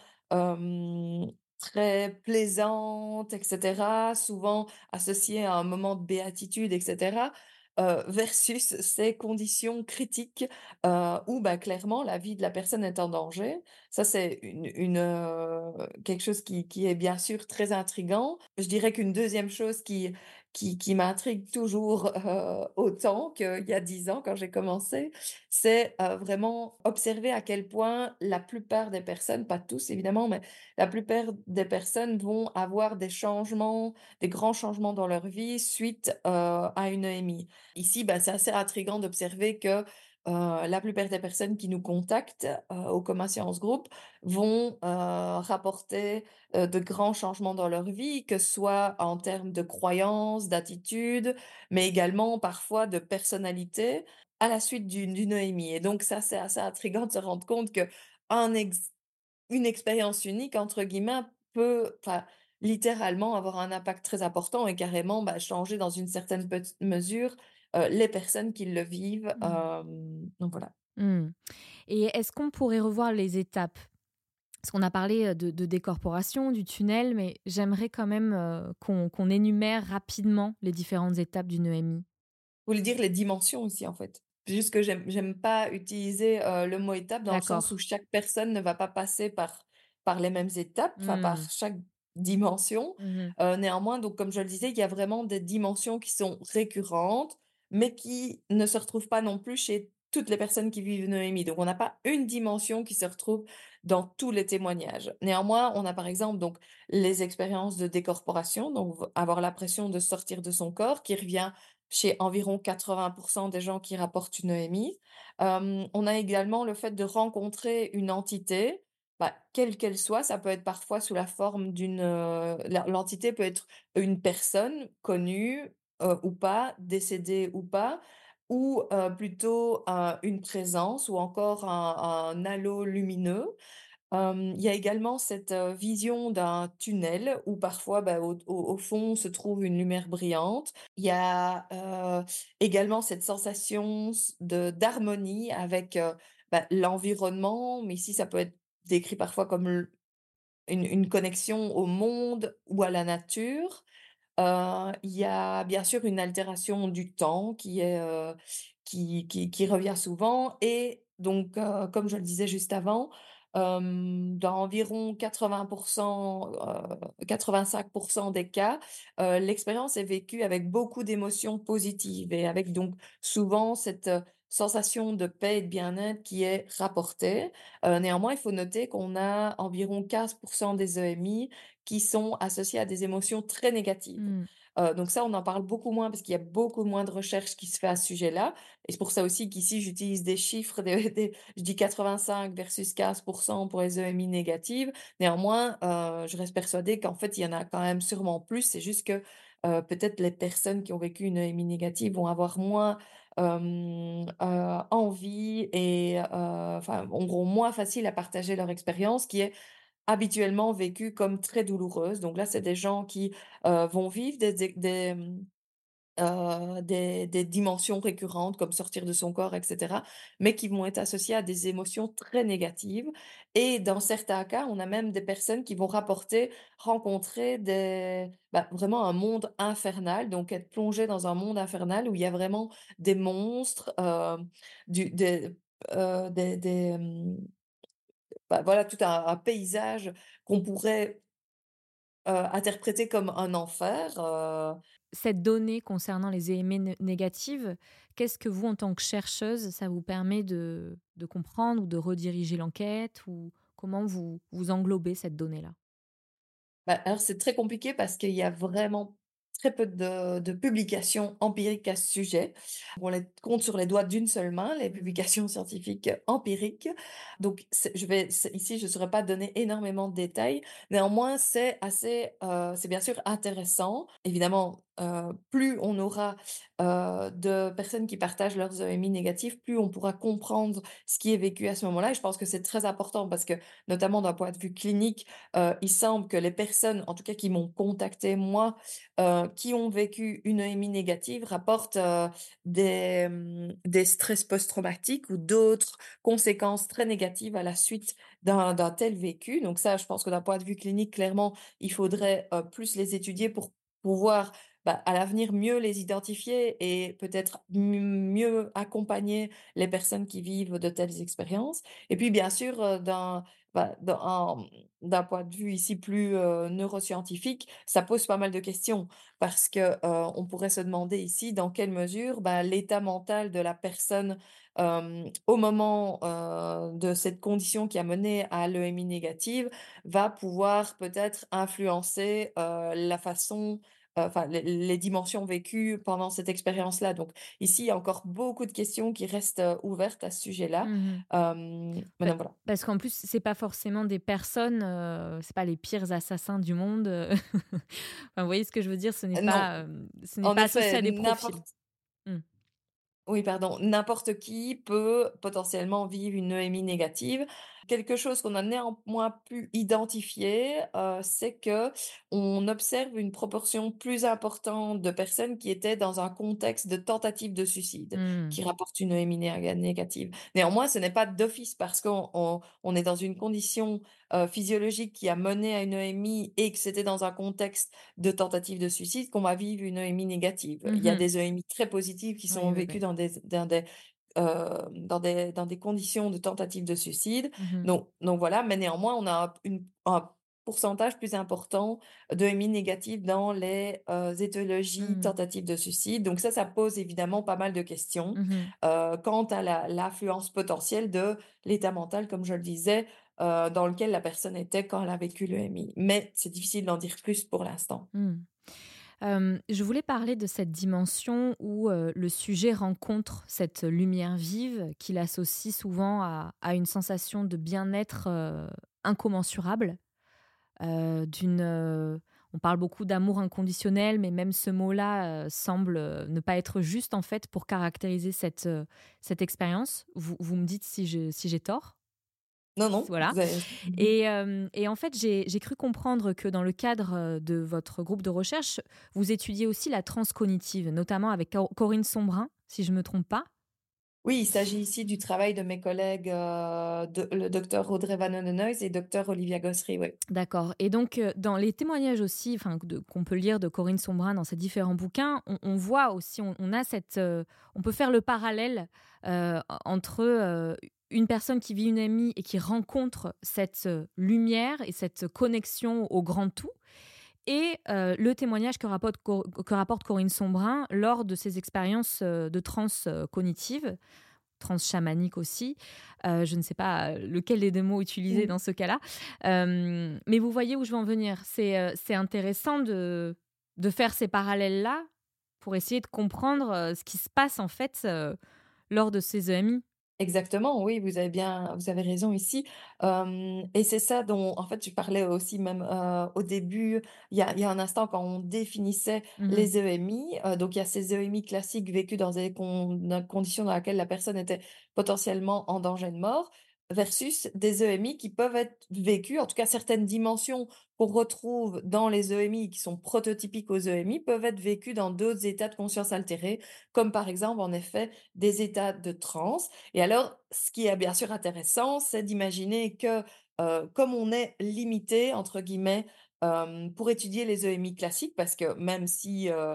hem, très plaisantes et cetera, souvent associées à un moment de béatitude et cetera, heu, versus ces conditions critiques, heu, où, bah, clairement la vie de la personne est en danger. Ça, c'est une une, heu, quelque chose qui qui est bien sûr très intriguant. Je dirais qu'une deuxième chose qui qui qui m'intrigue toujours, heu, autant qu'il y a dix ans quand j'ai commencé, c'est, heu, vraiment observer à quel point la plupart des personnes, pas tous évidemment, mais la plupart des personnes vont avoir des changements, des grands changements dans leur vie suite, heu, à une E M I. Ici, bah, c'est assez intriguant d'observer que, heu, la plupart des personnes qui nous contactent, heu, au Coma Science Group vont, heu, rapporter, heu, de grands changements dans leur vie, que ce soit en termes de croyances, d'attitudes, mais également parfois de personnalité à la suite d'une d'une E M I et donc ça, c'est assez intriguant de se rendre compte qu'un ex une «expérience unique» entre guillemets peut, enfin, littéralement avoir un impact très important et carrément, bah, changer dans une certaine pet mesure, heu, les personnes qui le vivent, Mmh. hem, donc voilà. Mmh. Et est-ce qu'on pourrait revoir les étapes? Parce qu'on a parlé, heu, de de décorporation, du tunnel, mais j'aimerais quand même, heu, qu'on qu'on énumère rapidement les différentes étapes d'une E M I. Vous voulez dire les dimensions aussi, en fait? C'est juste que j'aime j'aime pas utiliser, heu, le mot étape dans le sens où D'accord. chaque personne ne va pas passer par par les mêmes étapes, enfin par Mmh. chaque dimension. Mmh mh. Heu, néanmoins, donc comme je le disais, il y a vraiment des dimensions qui sont récurrentes, mais qui ne se retrouvent pas non plus chez toutes les personnes qui vivent une E M I. Donc on n'a pas une dimension qui se retrouve dans tous les témoignages. Néanmoins, on a par exemple donc les expériences de décorporation, donc v avoir l'impression de sortir de son corps qui revient chez environ quatre-vingts des gens qui rapportent une E M I. Hem, on a également le fait de rencontrer une entité, bah, quelle qu'elle soit. Ça peut être parfois sous la forme d'une, heu, la l'entité peut être une personne connue, heu, ou pas, décédée ou pas, ou, heu, plutôt, heu, une présence ou encore un un halo lumineux. Hem, il y a également cette, heu, vision d'un tunnel où parfois, bah, au au au fond se trouve une lumière brillante. Il y a, heu, également cette sensation s de d'harmonie avec, heu, bah, l'environnement, mais ici ça peut être décrit parfois comme l une une connexion au monde ou à la nature. Heu, il y a bien sûr une altération du temps qui est, heu, qui qui qui revient souvent et donc, heu, comme je le disais juste avant, hem, dans environ quatre-vingts heu, quatre-vingt-cinq des cas, heu, l'expérience est vécue avec beaucoup d'émotions positives et avec donc souvent cette, heu, sensation de paix et de bien-être qui est rapportée. Heu, néanmoins, il faut noter qu'on a environ quinze des E M I qui sont associés à des émotions très négatives. Mmh. Heu, donc ça, on en parle beaucoup moins parce qu'il y a beaucoup moins de recherches qui se fait à ce sujet-là et c'est pour ça aussi qu'ici j'utilise des chiffres, des des je dis quatre-vingt-cinq versus quinze pour cent pour les E M I négatives. Néanmoins, heu, je reste persuadée qu'en fait, il y en a quand même sûrement plus. C'est juste que, heu, peut-être les personnes qui ont vécu une E M I négative vont avoir moins, hem, heu, envie et heu, enfin, auront moins facile à partager leur expérience qui est habituellement vécue comme très douloureuse. Donc là, c'est des gens qui, heu, vont vivre des ex des, mmh heu, des des dimensions récurrentes comme sortir de son corps et cetera, mais qui vont être associées à des émotions très négatives et dans certains cas, on a même des personnes qui vont rapporter rencontrer des bah, vraiment un monde infernal, donc être plongé dans un monde infernal où il y a vraiment des monstres, heu, du des, heu, des des, hem, bah, voilà tout un un paysage qu'on pourrait, heu, interpréter comme un enfer, heu Cette donnée concernant les émés né négatives, qu'est-ce que vous, en tant que chercheuse, ça vous permet de de comprendre ou de rediriger l'enquête ou comment vous vous englobez cette donnée-là? Bah, alors c'est très compliqué parce qu'il y a vraiment très peu de de publications empiriques à ce sujet. On les compte sur les doigts d'une seule main, les Mmh. publications scientifiques empiriques. Donc c'est je vais c'est ici, je ne saurais pas donner énormément de détails. Néanmoins, c'est assez, heu, c'est bien sûr intéressant. Évidemment, heu, plus on aura, heu, de personnes qui partagent leurs E M I négatifs, plus on pourra comprendre ce qui est vécu à ce moment-là et je pense que c'est très important parce que, notamment d'un point de vue clinique, Heu, il semble que les personnes, en tout cas qui m'ont contacté moi, heu, qui ont vécu une E M I négative rapportent, heu, des, mmh, des stress post-traumatiques ou d'autres conséquences très négatives à la suite d'un d'un tel vécu. Donc ça, je pense que d'un point de vue clinique, clairement, il faudrait, heu, plus les étudier pour pouvoir, bah, à l'avenir, mieux les identifier et peut-être m mieux accompagner les personnes qui vivent de telles expériences. Et puis bien sûr, heu, d'un bah, dans d'un point de vue ici plus, heu, neuroscientifique, ça pose pas mal de questions parce que, heu, on pourrait se demander ici dans quelle mesure, bah, l'état mental de la personne, hem, au moment, heu, de cette condition qui a mené à l'E M I négative va pouvoir peut-être influencer, heu, la façon, heu, enfin les les dimensions vécues pendant cette expérience-là. Donc ici, il y a encore beaucoup de questions qui restent, heu, ouvertes à ce sujet-là. Mmh. Hem, mais Bah, donc voilà. parce qu'en plus, c'est pas forcément des personnes, heu, c'est pas les pires assassins du monde, heu, enfin, vous voyez ce que je veux dire? Ce n'est Non. pas, hem, ce n'est En pas associé effet, à des profils. n'importe Mmh. oui, pardon, n'importe qui peut potentiellement vivre une E M I négative. Quelque chose qu'on a néanmoins pu identifier, heu, c'est que on observe une proportion plus importante de personnes qui étaient dans un contexte de tentative de suicide, Mmh. qui rapportent une E M I néga négative. Néanmoins, ce n'est pas d'office parce qu'on on on est dans une condition, heu, physiologique qui a mené à une E M I et que c'était dans un contexte de tentative de suicide qu'on va vivre une E M I négative. Il y a Mmh. des E M I très positives qui Oui, sont oui, vécues oui. dans des dans des, heu, dans des dans des conditions de tentative de suicide. Mmh. Donc donc voilà, mais néanmoins, on a un une un pourcentage plus important d'E M I négatives dans les, heu, étiologies Mmh. tentatives de suicide. Donc ça, ça pose évidemment pas mal de questions, Mmh. heu, quant à la l'influence potentielle de l'état mental, comme je le disais, heu, dans lequel la personne était quand elle a vécu le M I. Mais c'est difficile d'en dire plus pour l'instant. Mmh. Hem, je voulais parler de cette dimension où, heu, le sujet rencontre cette lumière vive qu'il associe souvent à à une sensation de bien-être, heu, incommensurable, heu, d'une, heu on parle beaucoup d'amour inconditionnel, mais même ce mot-là, heu, semble, heu, ne pas être juste, en fait, pour caractériser cette, heu, cette expérience. Vous vous me dites si je si j'ai tort? Non, non, Voilà. vous avez mmh Et hem et en fait, j'ai j'ai cru comprendre que dans le cadre, heu, de votre groupe de recherche, vous étudiez aussi la transcognitive, notamment avec Cor Corinne Sombrin, si je me trompe pas? Oui, il s'agit ici du travail de mes collègues, heu, de le docteur Audrey Van Hondenhuize et docteur Olivia Gossery, oui. D'accord. Et donc, heu, dans les témoignages aussi, enfin, de qu'on peut lire de Corinne Sombrin dans ses différents bouquins, on on voit aussi, on on a cette, heu, on peut faire le parallèle, heu, entre, heu, une personne qui vit une amie et qui rencontre cette, heu, lumière et cette connexion au grand tout et heu, le témoignage que rapporte Co que rapporte Corinne Sombrin lors de ses expériences, heu, de transe, heu, cognitive, transe chamanique aussi. Heu, je ne sais pas, heu, lequel des deux mots utiliser Mmh. dans ce cas-là. Hem, mais vous voyez où je veux en venir. C'est, heu, c'est intéressant de de faire ces parallèles-là pour essayer de comprendre, heu, ce qui se passe en fait, heu, lors de ces E M I. Exactement, oui, vous avez bien vous avez raison ici, hem et c'est ça dont en fait, je parlais aussi même, heu, au début, il y a il y a un instant quand on définissait Mmh. les E M I, heu, donc il y a ces E M I classiques vécus dans des con dans conditions dans laquelle la personne était potentiellement en danger de mort. versus des E M I qui peuvent être vécus, en tout cas certaines dimensions qu'on retrouve dans les E M I qui sont prototypiques aux E M I peuvent être vécues dans d'autres états de conscience altérés, comme par exemple en effet des états de transe. Et alors, ce qui est bien sûr intéressant, c'est d'imaginer que euh, comme on est limité, entre guillemets, euh, pour étudier les E M I classiques, parce que même si euh,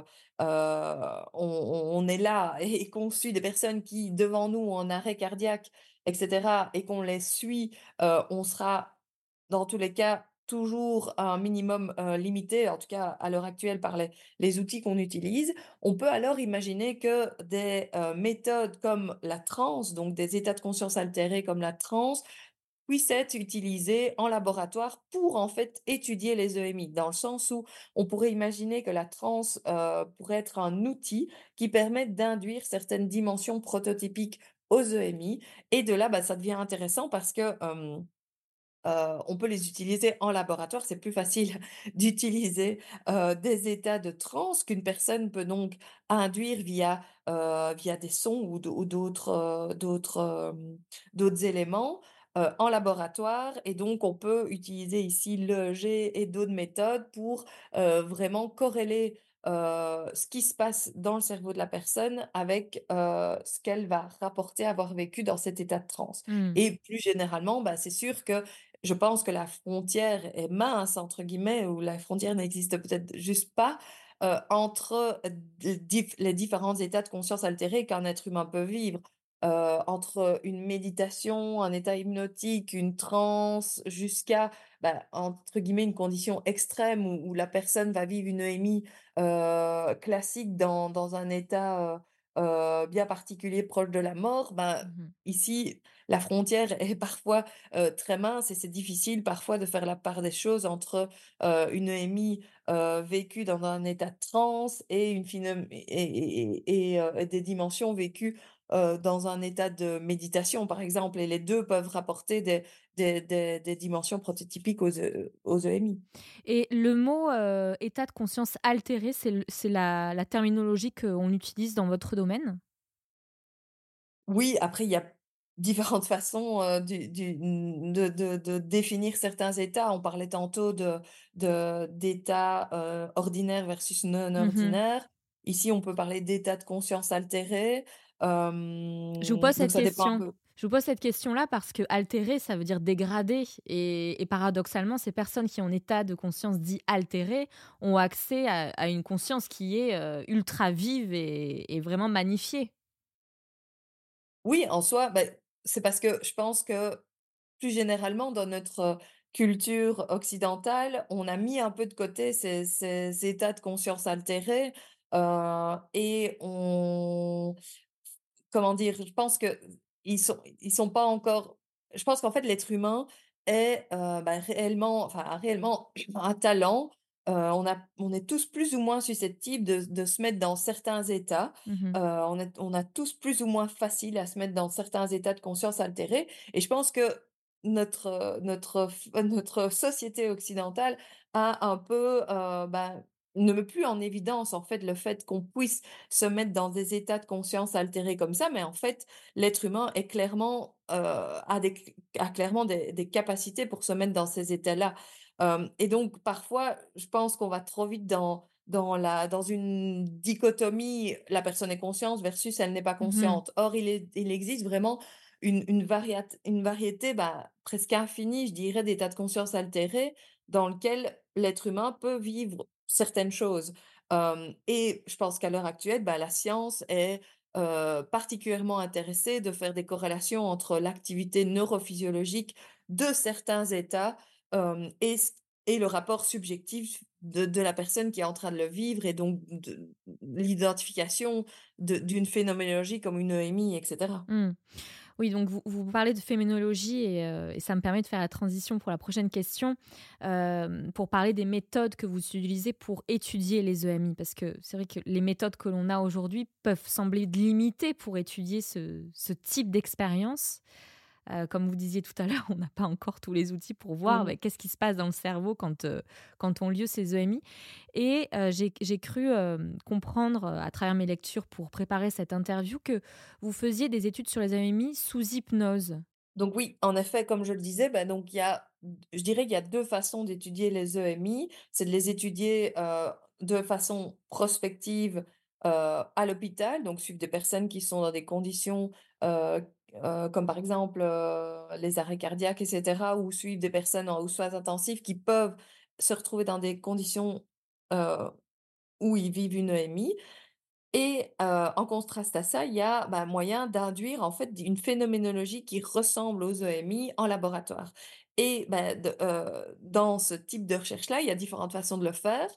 euh, on, on est là et qu'on suit des personnes qui, devant nous, ont en arrêt cardiaque, et cetera, et qu'on les suit, euh, on sera, dans tous les cas, toujours à un minimum euh, limité, en tout cas à l'heure actuelle par les, les outils qu'on utilise. On peut alors imaginer que des euh, méthodes comme la transe, donc des états de conscience altérés comme la transe, puissent être utilisés en laboratoire pour en fait étudier les E M I, dans le sens où on pourrait imaginer que la transe euh, pourrait être un outil qui permet d'induire certaines dimensions prototypiques aux E M I. Et de là, bah, ça devient intéressant parce que euh, euh, on peut les utiliser en laboratoire. C'est plus facile d'utiliser euh, des états de transe qu'une personne peut donc induire via, euh, via des sons ou d- ou d'autres euh, d'autres euh, d'autres éléments euh, en laboratoire. Et donc, on peut utiliser ici l'E E G et d'autres méthodes pour euh, vraiment corréler euh, ce qui se passe dans le cerveau de la personne avec euh, ce qu'elle va rapporter avoir vécu dans cet état de transe. Mmh. Et plus généralement, bah, c'est sûr que je pense que la frontière est mince, entre guillemets, ou la frontière n'existe peut-être juste pas, euh, entre d- dif- les différents états de conscience altérés qu'un être humain peut vivre. Euh, entre une méditation, un état hypnotique, une transe, jusqu'à, bah, entre guillemets, une condition extrême où, où la personne va vivre une E M I euh, classique dans, dans un état euh, euh, bien particulier proche de la mort. Ben, Mmh. ici, la frontière est parfois euh, très mince et c'est difficile parfois de faire la part des choses entre euh, une E M I euh, vécue dans un état de transe et, une phénom- et, et- et- et, euh, des dimensions vécues euh, dans un état de méditation, par exemple. Et les deux peuvent rapporter des, des, des- des dimensions prototypiques aux, E- aux E M I. Et le mot, heu, état de conscience altéré, c'est le c'est la la terminologie qu'on utilise dans votre domaine? Oui, après, il y a différentes façons euh, du- du- de, de- de définir certains états. On parlait tantôt de, de, d'état euh, ordinaire versus non Mmh. ordinaire. Ici, on peut parler d'état de conscience altéré. Euh, Je vous pose donc, cette ça dépend un question. peu. Je vous pose cette question-là parce que altérer, ça veut dire dégradé et et paradoxalement, ces personnes qui ont un état de conscience dit altéré ont accès à à une conscience qui est, heu, ultra vive et et vraiment magnifiée. Oui, en soi, ben, c'est parce que je pense que plus généralement, dans notre euh, culture occidentale, on a mis un peu de côté ces, ces états de conscience altérés euh, et on, comment dire, je pense que ils sont, ils sont pas encore. Je pense qu'en fait, l'être humain est euh, bah, réellement, enfin, a réellement un talent. Euh, on a, on est tous plus ou moins susceptibles de, de se mettre dans certains états. Mmh. Euh, on est, on a tous plus ou moins facile à se mettre dans certains états de conscience altérés. Et je pense que notre, euh, notre, f- notre société occidentale a un peu, euh, bah, ne met plus en évidence en fait le fait qu'on puisse se mettre dans des états de conscience altérés comme ça, mais en fait, l'être humain est clairement, euh, a, des, a clairement des, des capacités pour se mettre dans ces états-là. Euh, et donc, parfois, je pense qu'on va trop vite dans, dans, la, dans une dichotomie, la personne est consciente versus elle n'est pas Mmh. consciente. Or, il, est, il existe vraiment une, une, variat- une variété bah, presque infinie, je dirais, d'états de conscience altérés dans lequel l'être humain peut vivre certaines choses. Euh, et je pense qu'à l'heure actuelle, bah, la science est euh, particulièrement intéressée de faire des corrélations entre l'activité neurophysiologique de certains états euh, et, s- et le rapport subjectif de, de la personne qui est en train de le vivre et donc de- l'identification de- d'une phénoménologie comme une E M I, et cetera. Mmh. Oui, donc vous vous parlez de phénoménologie et heu et ça me permet de faire la transition pour la prochaine question, hem, pour parler des méthodes que vous utilisez pour étudier les E M I. Parce que c'est vrai que les méthodes que l'on a aujourd'hui peuvent sembler limitées pour étudier ce ce type d'expérience. Heu, comme vous disiez tout à l'heure, on n'a pas encore tous les outils pour voir, bah, Mhm. qu'est-ce qui se passe dans le cerveau quand, heu, quand ont lieu ces E M I et heu, j'ai j'ai cru, hem, comprendre, heu, à travers mes lectures pour préparer cette interview que vous faisiez des études sur les E M I sous hypnose. Donc oui, en effet, comme je le disais, bah, donc il y a je dirais qu'il y a deux façons d'étudier les E M I. C'est de les étudier, heu, de façon prospective, heu, à l'hôpital, donc suivre des personnes qui sont dans des conditions, heu heu, comme par exemple, heu, les arrêts cardiaques et cetera, ou suivre des personnes en aux soins intensifs qui peuvent se retrouver dans des conditions, heu, où ils vivent une E M I. Et heu, en contraste à ça, il y a, bah, moyen d'induire en fait une phénoménologie qui ressemble aux E M I en laboratoire. Et bah, de heu, dans ce type de recherche-là, il y a différentes façons de le faire.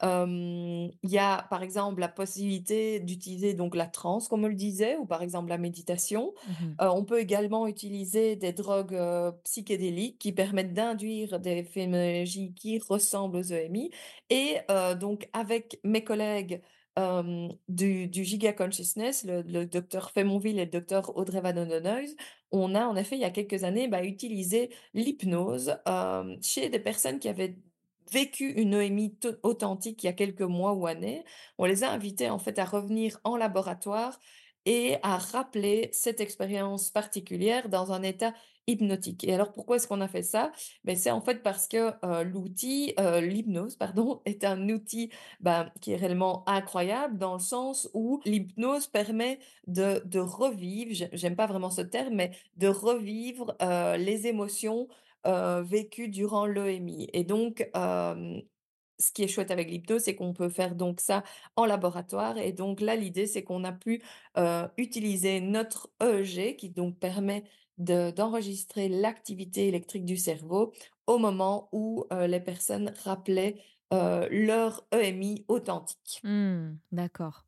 Hem, il y a par exemple la possibilité d'utiliser donc la transe comme on le disait, ou par exemple la méditation. Mmh. Heu, on peut également utiliser des drogues, heu, psychédéliques qui permettent d'induire des phénoménologies qui ressemblent aux E M I. Et heu, donc avec mes collègues, hem, du du Giga Consciousness, le le docteur Fémonville et le docteur Audrey Van Noy, on a en effet, il y a quelques années, bah, utilisé l'hypnose, hem, chez des personnes qui avaient vécu une E M I to authentique il y a quelques mois ou années. On les a invités en fait à revenir en laboratoire et à rappeler cette expérience particulière dans un état hypnotique. Et alors pourquoi est-ce qu'on a fait ça? Ben c'est en fait parce que, heu, l'outil, heu, l'hypnose pardon, est un outil, ben, qui est réellement incroyable dans le sens où l'hypnose permet de de revivre, j'ai j'aime pas vraiment ce terme, mais de revivre, heu, les émotions, heu, vécues durant l'E M I. Et donc, hem, ce qui est chouette avec l'hypnose, c'est qu'on peut faire donc ça en laboratoire. Et donc là, l'idée, c'est qu'on a pu, heu, utiliser notre E E G qui donc permet de d'enregistrer l'activité électrique du cerveau au moment où, heu, les personnes rappelaient, heu, leur E M I authentique. Mmh, d'accord.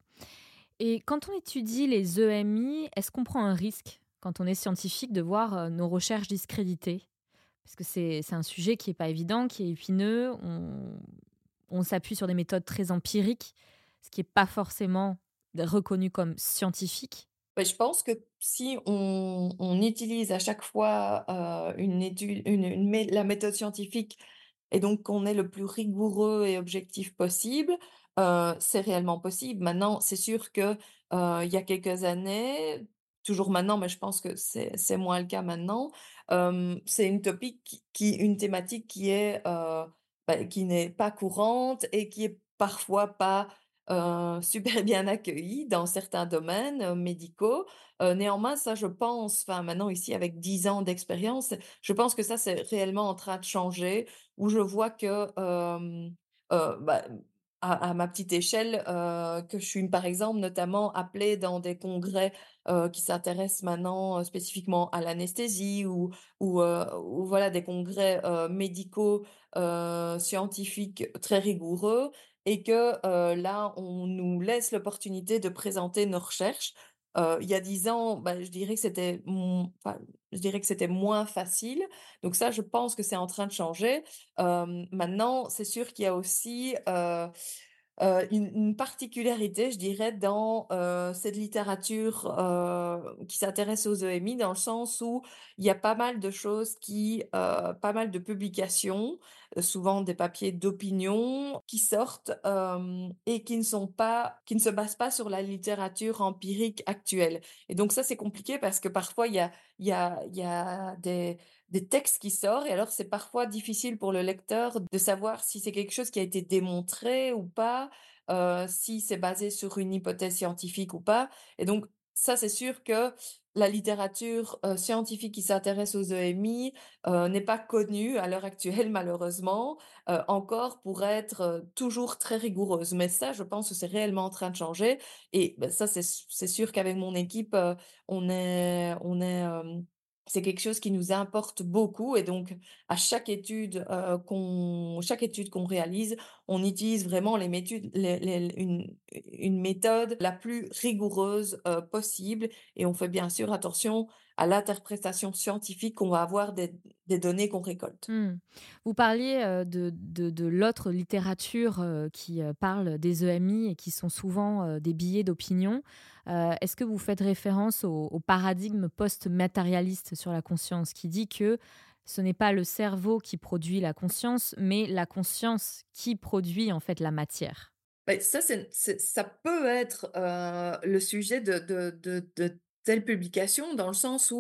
Et quand on étudie les E M I, est-ce qu'on prend un risque, quand on est scientifique, de voir, heu, nos recherches discréditées? Parce que c'est c'est un sujet qui est pas évident, qui est épineux. On on s'appuie sur des méthodes très empiriques, ce qui est pas forcément reconnu comme scientifique. Beh, je pense que si on on utilise à chaque fois, heu, une étude une une mé la méthode scientifique, et donc qu'on est le plus rigoureux et objectif possible, heu, c'est réellement possible. Maintenant, c'est sûr que, heu, il y a quelques années, toujours maintenant, mais je pense que c'est c'est moins le cas maintenant, hem, c'est une topique qui qui une thématique qui est, heu, bah, qui n'est pas courante et qui est parfois pas, heu, super bien accueillie dans certains domaines, heu, médicaux. Heu, néanmoins, ça je pense, enfin maintenant ici avec dix ans d'expérience, je pense que ça c'est réellement en train de changer, où je vois que, hem, heu, bah, à à ma petite échelle, heu, que je suis par exemple notamment appelée dans des congrès, heu, qui s'intéressent maintenant, heu, spécifiquement à l'anesthésie, ou ou, heu, ou voilà des congrès, heu, médicaux, heu, scientifiques très rigoureux. Et que, heu, là on nous laisse l'opportunité de présenter nos recherches. Heu, il y a dix ans, bah, je dirais que c'était mon enfin, je dirais que c'était moins facile. Donc ça, je pense que c'est en train de changer. Hem, maintenant, c'est sûr qu'il y a aussi, heu heu, une une particularité, je dirais, dans, heu, cette littérature, heu, qui s'intéresse aux E M I, dans le sens où il y a pas mal de choses qui, heu, pas mal de publications, heu, souvent des papiers d'opinion qui sortent, hem et qui ne sont pas qui ne se basent pas sur la littérature empirique actuelle. Et donc ça, c'est compliqué parce que parfois il y a il y a il y a des des textes qui sortent, et alors c'est parfois difficile pour le lecteur de savoir si c'est quelque chose qui a été démontré ou pas, heu, si c'est basé sur une hypothèse scientifique ou pas. Et donc ça, c'est sûr que la littérature, heu, scientifique qui s'intéresse aux E M I, heu, n'est pas connue à l'heure actuelle malheureusement, heu, encore pour être, heu, toujours très rigoureuse. Mais ça, je pense que c'est réellement en train de changer. Et bah, ça, c'est s c'est sûr qu'avec mon équipe, heu, on est on est, hem c'est quelque chose qui nous importe beaucoup. Et donc à chaque étude, heu, qu'on chaque étude qu'on réalise, on utilise vraiment les méthodes les les une une méthode la plus rigoureuse, heu, possible. Et on fait bien sûr attention à l'interprétation scientifique qu'on va avoir des des données qu'on récolte. Mmh. Vous parliez, heu, de de de l'autre littérature, heu, qui, heu, parle des E M I et qui sont souvent, heu, des billets d'opinion. Heu, est-ce que vous faites référence au au paradigme post-matérialiste sur la conscience, qui dit que ce n'est pas le cerveau qui produit la conscience, mais la conscience qui produit, en fait, la matière? Beh, ça, c'est c'est ça peut être, heu, le sujet de de de de telles publications, dans le sens où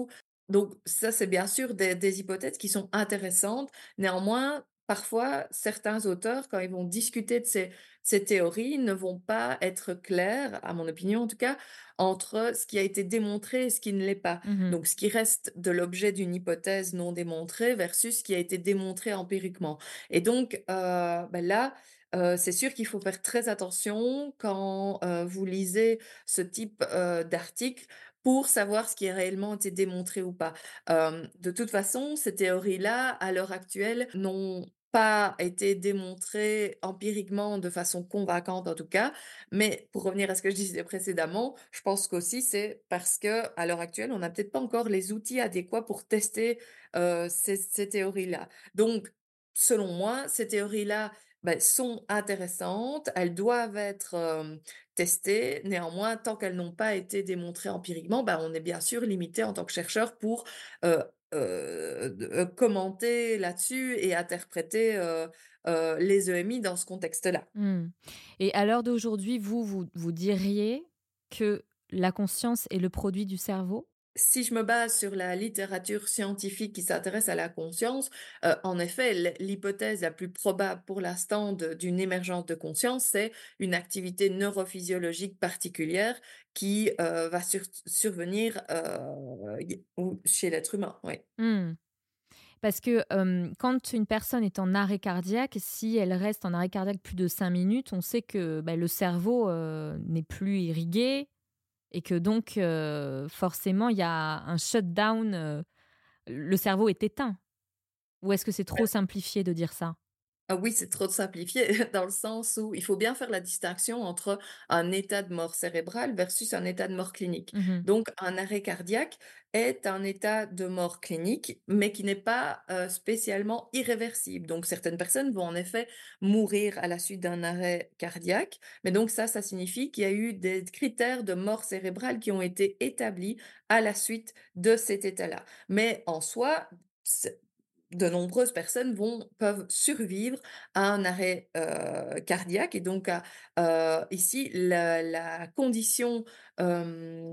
Donc ça, c'est bien sûr des des hypothèses qui sont intéressantes. Néanmoins, parfois, certains auteurs, quand ils vont discuter de ces ces théories, ne vont pas être clairs, à mon opinion en tout cas, entre ce qui a été démontré et ce qui ne l'est pas. Mmh. Donc ce qui reste de l'objet d'une hypothèse non démontrée versus ce qui a été démontré empiriquement. Et donc, heu, bah, là, heu, c'est sûr qu'il faut faire très attention quand, heu, vous lisez ce type, heu, d'article pour savoir ce qui a réellement été démontré ou pas. Hem, de toute façon, ces théories-là, à l'heure actuelle, n'ont pas été démontrées empiriquement de façon convaincante en tout cas. Mais pour revenir à ce que je disais précédemment, je pense qu'aussi c'est parce que à l'heure actuelle, on n'a peut-être pas encore les outils adéquats pour tester, heu, ces ces théories-là. Donc, selon moi, ces théories-là, bah, sont intéressantes, elles doivent être, hem, testées. Néanmoins, tant qu'elles n'ont pas été démontrées empiriquement, bah, on est bien sûr limité en tant que chercheur pour, heu heu, de heu, commenter là-dessus et interpréter, heu heu, les E M I dans ce contexte-là. Mmh. Et à l'heure d'aujourd'hui, vous, vous vous diriez que la conscience est le produit du cerveau? Si je me base sur la littérature scientifique qui s'intéresse à la conscience, heu, en effet, l'hy l'hypothèse la plus probable pour l'instant de d'une émergence de conscience, c'est une activité neurophysiologique particulière qui, heu, va sur survenir, heu, y ou chez l'être humain, oui. Mmh. Parce que, hem, quand une personne est en arrêt cardiaque, si elle reste en arrêt cardiaque plus de cinq minutes, on sait que, bah, le cerveau, heu, n'est plus irrigué et que donc, heu, forcément, il y a un shutdown, heu, le cerveau est éteint. Ou est-ce que c'est trop simplifié de dire ça? Ah oui, c'est trop simplifié dans le sens où il faut bien faire la distinction entre un état de mort cérébrale versus un état de mort clinique. Mmh. Donc, un arrêt cardiaque est un état de mort clinique, mais qui n'est pas euh, spécialement irréversible. Donc, certaines personnes vont en effet mourir à la suite d'un arrêt cardiaque, mais donc ça, ça signifie qu'il y a eu des critères de mort cérébrale qui ont été établis à la suite de cet état-là. Mais en soi, de nombreuses personnes vont peuvent survivre à un arrêt, heu, cardiaque et donc à, heu, ici la la condition, hem,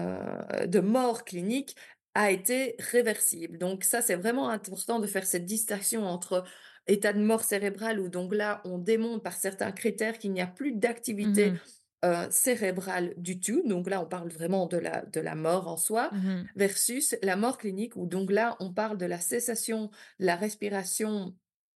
heu, de mort clinique a été réversible. Donc ça, c'est vraiment important de faire cette distinction entre état de mort cérébrale où donc là, on démontre par certains critères qu'il n'y a plus d'activité, Mmh. heu, cérébrale du tout. Donc là, on parle vraiment de la de la mort en soi Mmh. versus la mort clinique où donc là, on parle de la cessation la respiration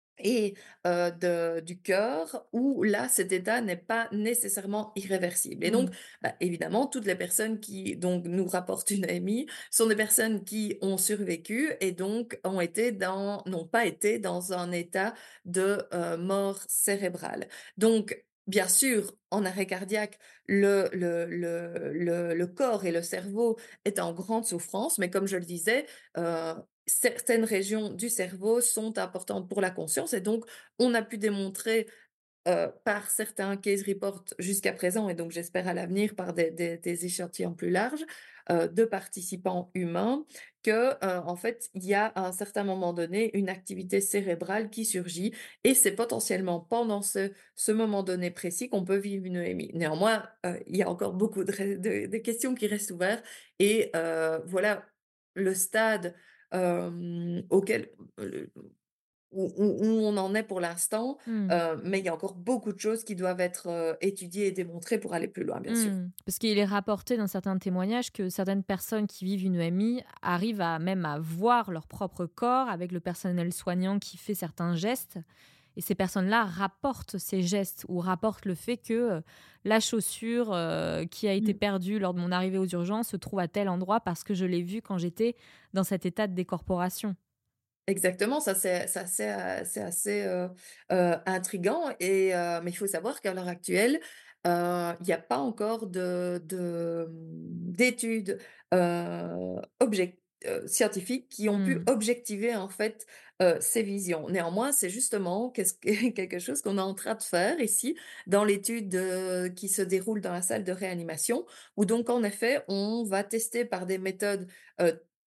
et heu, de du cœur où là, cet état n'est pas nécessairement irréversible et donc, Mmh. bah, évidemment, toutes les personnes qui donc nous rapportent une A M I sont des personnes qui ont survécu et donc ont été dans n'ont pas été dans un état de, heu, mort cérébrale. Donc bien sûr, en arrêt cardiaque, le le le le le corps et le cerveau est en grande souffrance, mais comme je le disais, heu certaines régions du cerveau sont importantes pour la conscience et donc on a pu démontrer, heu, par certains case reports jusqu'à présent et donc j'espère à l'avenir par des des des échantillons plus larges, heu, de participants humains que, heu, en fait, il y a à un certain moment donné une activité cérébrale qui surgit et c'est potentiellement pendant ce ce moment donné précis qu'on peut vivre une E M I. Néanmoins, heu, il y a encore beaucoup de ré de de questions qui restent ouvertes et heu, voilà le stade, hem, auquel, heu, où où où on en est pour l'instant, Mmh. heu, mais il y a encore beaucoup de choses qui doivent être, heu, étudiées et démontrées pour aller plus loin, bien sûr. Mmh. Parce qu'il est rapporté dans certains témoignages que certaines personnes qui vivent une E M I arrivent à même à voir leur propre corps avec le personnel soignant qui fait certains gestes et ces personnes-là rapportent ces gestes ou rapportent le fait que, heu, la chaussure, heu, qui a été Mmh. perdue lors de mon arrivée aux urgences se trouve à tel endroit parce que je l'ai vue quand j'étais dans cet état de décorporation. Exactement, ça c'est ça c'est, heu, c'est assez, heu heu, intriguant et heu, mais il faut savoir qu'à l'heure actuelle, heu, il y a pas encore de de, mmh, d'études, heu, objec heu, scientifiques qui ont pu Mmh. objectiver en fait, heu, ces visions. Néanmoins, c'est justement qu'est-ce que quelque chose qu'on est en train de faire ici, dans l'étude, heu, qui se déroule dans la salle de réanimation, où donc en effet, on va tester par des méthodes, heu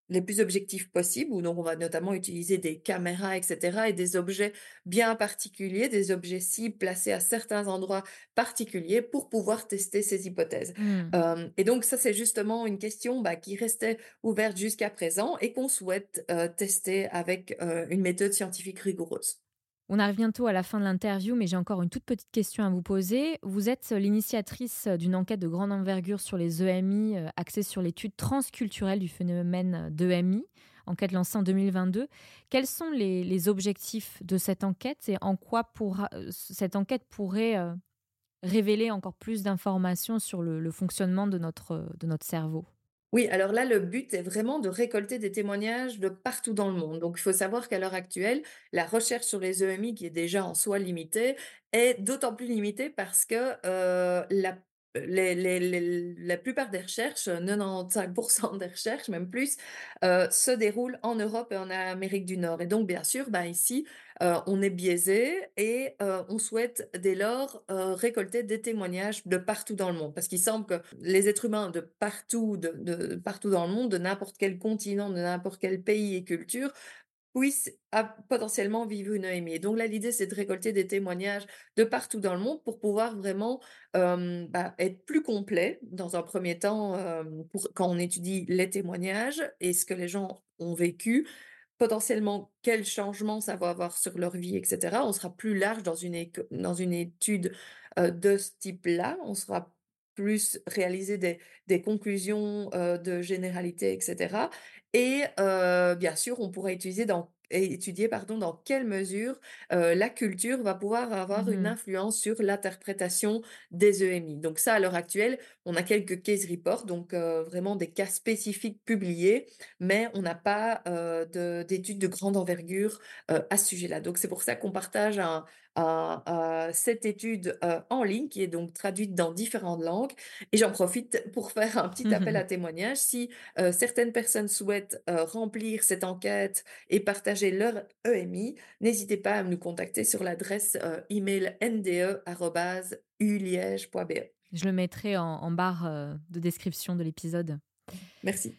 les plus objectifs possibles, où donc on va notamment utiliser des caméras, et cetera, et des objets bien particuliers, des objets cibles placés à certains endroits particuliers pour pouvoir tester ces hypothèses. Mmh. Hem, et donc ça, c'est justement une question, bah, qui restait ouverte jusqu'à présent et qu'on souhaite, heu, tester avec, heu, une méthode scientifique rigoureuse. On arrive bientôt à la fin de l'interview, mais j'ai encore une toute petite question à vous poser. Vous êtes l'initiatrice d'une enquête de grande envergure sur les E M I, euh, axée sur l'étude transculturelle du phénomène d'E M I, enquête lancée en deux mille vingt-deux. Quels sont les, les objectifs de cette enquête et en quoi pourra- euh, cette enquête pourrait euh, révéler encore plus d'informations sur le, le fonctionnement de notre, de notre cerveau? Oui, alors là, le but est vraiment de récolter des témoignages de partout dans le monde. Donc, il faut savoir qu'à l'heure actuelle, la recherche sur les E M I, qui est déjà en soi limitée, est d'autant plus limitée parce que euh, la, les- les- les- la plupart des recherches, quatre-vingt-quinze pour cent des recherches, même plus, euh, se déroulent en Europe et en Amérique du Nord. Et donc, bien sûr, ben, ici, euh, on est biaisé et euh, on souhaite dès lors euh, récolter des témoignages de partout dans le monde. Parce qu'il semble que les êtres humains de partout, de, de partout dans le monde, de n'importe quel continent, de n'importe quel pays et culture, puissent a- potentiellement vivre une E M I. Et donc là, l'idée, c'est de récolter des témoignages de partout dans le monde pour pouvoir vraiment euh, bah, être plus complet dans un premier temps euh, pour, quand on étudie les témoignages et ce que les gens ont vécu, potentiellement quel changement ça va avoir sur leur vie, et cetera. On sera plus large dans une, éco- dans une étude euh, de ce type-là. On sera plus réaliser des, des conclusions euh, de généralité, et cetera. Et euh, bien sûr, on pourra utiliser dans, et étudier pardon, dans quelle mesure euh, la culture va pouvoir avoir une Mhm. influence sur l'interprétation des E M I. Donc ça, à l'heure actuelle, on a quelques case reports, donc euh, vraiment des cas spécifiques publiés, mais on n'a pas euh, de- d'études de grande envergure euh, à ce sujet-là. Donc c'est pour ça qu'on partage un, un- un- cette étude euh, en ligne qui est donc traduite dans différentes langues. Et j'en profite pour faire un petit appel à témoignage. Si euh, certaines personnes souhaitent euh, remplir cette enquête et partager leur E M I, n'hésitez pas à nous contacter sur l'adresse euh, email n d e arobase u liège point b e. Je le mettrai en, en barre euh, de description de l'épisode. Merci.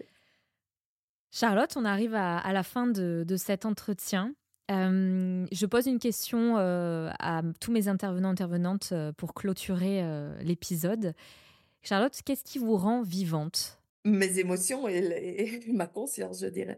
Charlotte, on arrive à, à la fin de, de cet entretien. Euh, je pose une question euh, à tous mes intervenants intervenantes euh, pour clôturer euh, l'épisode. Charlotte, qu'est-ce qui vous rend vivante? Mes émotions et, et ma conscience, je dirais.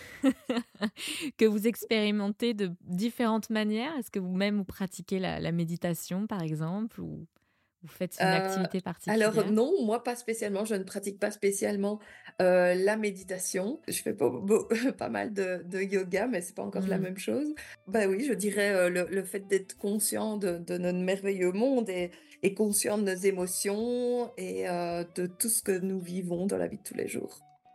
Que vous expérimentez de différentes manières? Est-ce que vous-même vous pratiquez la, la méditation, par exemple, ou vous faites une Heu, activité alors particulière? non, moi pas spécialement, je ne pratique pas spécialement, heu, la méditation. Je fais beau beau pas mal de de yoga, mais c'est pas encore la Hmm. même chose. Bah oui, je dirais, heu, le le fait d'être conscient de de notre merveilleux monde et et conscient de nos émotions et heu, de tout ce que nous vivons dans la vie de tous les jours.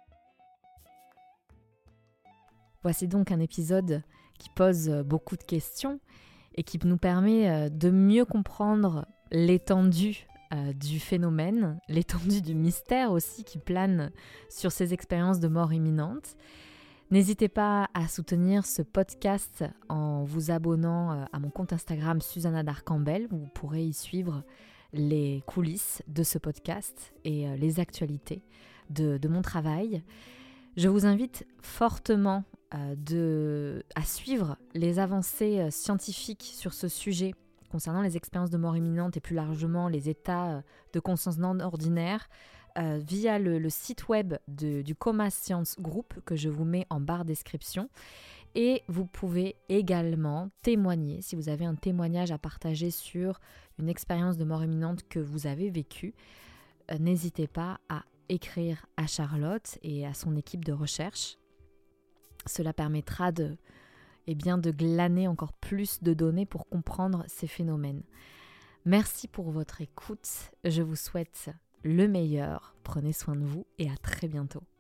Voici donc un épisode qui pose euh, beaucoup de questions et qui nous permet euh, de mieux comprendre l'étendue euh, du phénomène, l'étendue du mystère aussi qui plane sur ces expériences de mort imminente. N'hésitez pas à soutenir ce podcast en vous abonnant euh, à mon compte Instagram Susanna Darcambel, où vous pourrez y suivre les coulisses de ce podcast et euh, les actualités de, de mon travail. Je vous invite fortement euh, de, à suivre les avancées euh, scientifiques sur ce sujet concernant les expériences de mort imminente et plus largement les états euh, de conscience non ordinaire euh, via le, le site web de, du Coma Science Group que je vous mets en barre description. Et vous pouvez également témoigner, si vous avez un témoignage à partager sur une expérience de mort imminente que vous avez vécue, euh, n'hésitez pas à écrire à Charlotte et à son équipe de recherche. Cela permettra de, eh bien, de glaner encore plus de données pour comprendre ces phénomènes. Merci pour votre écoute. Je vous souhaite le meilleur. Prenez soin de vous et à très bientôt.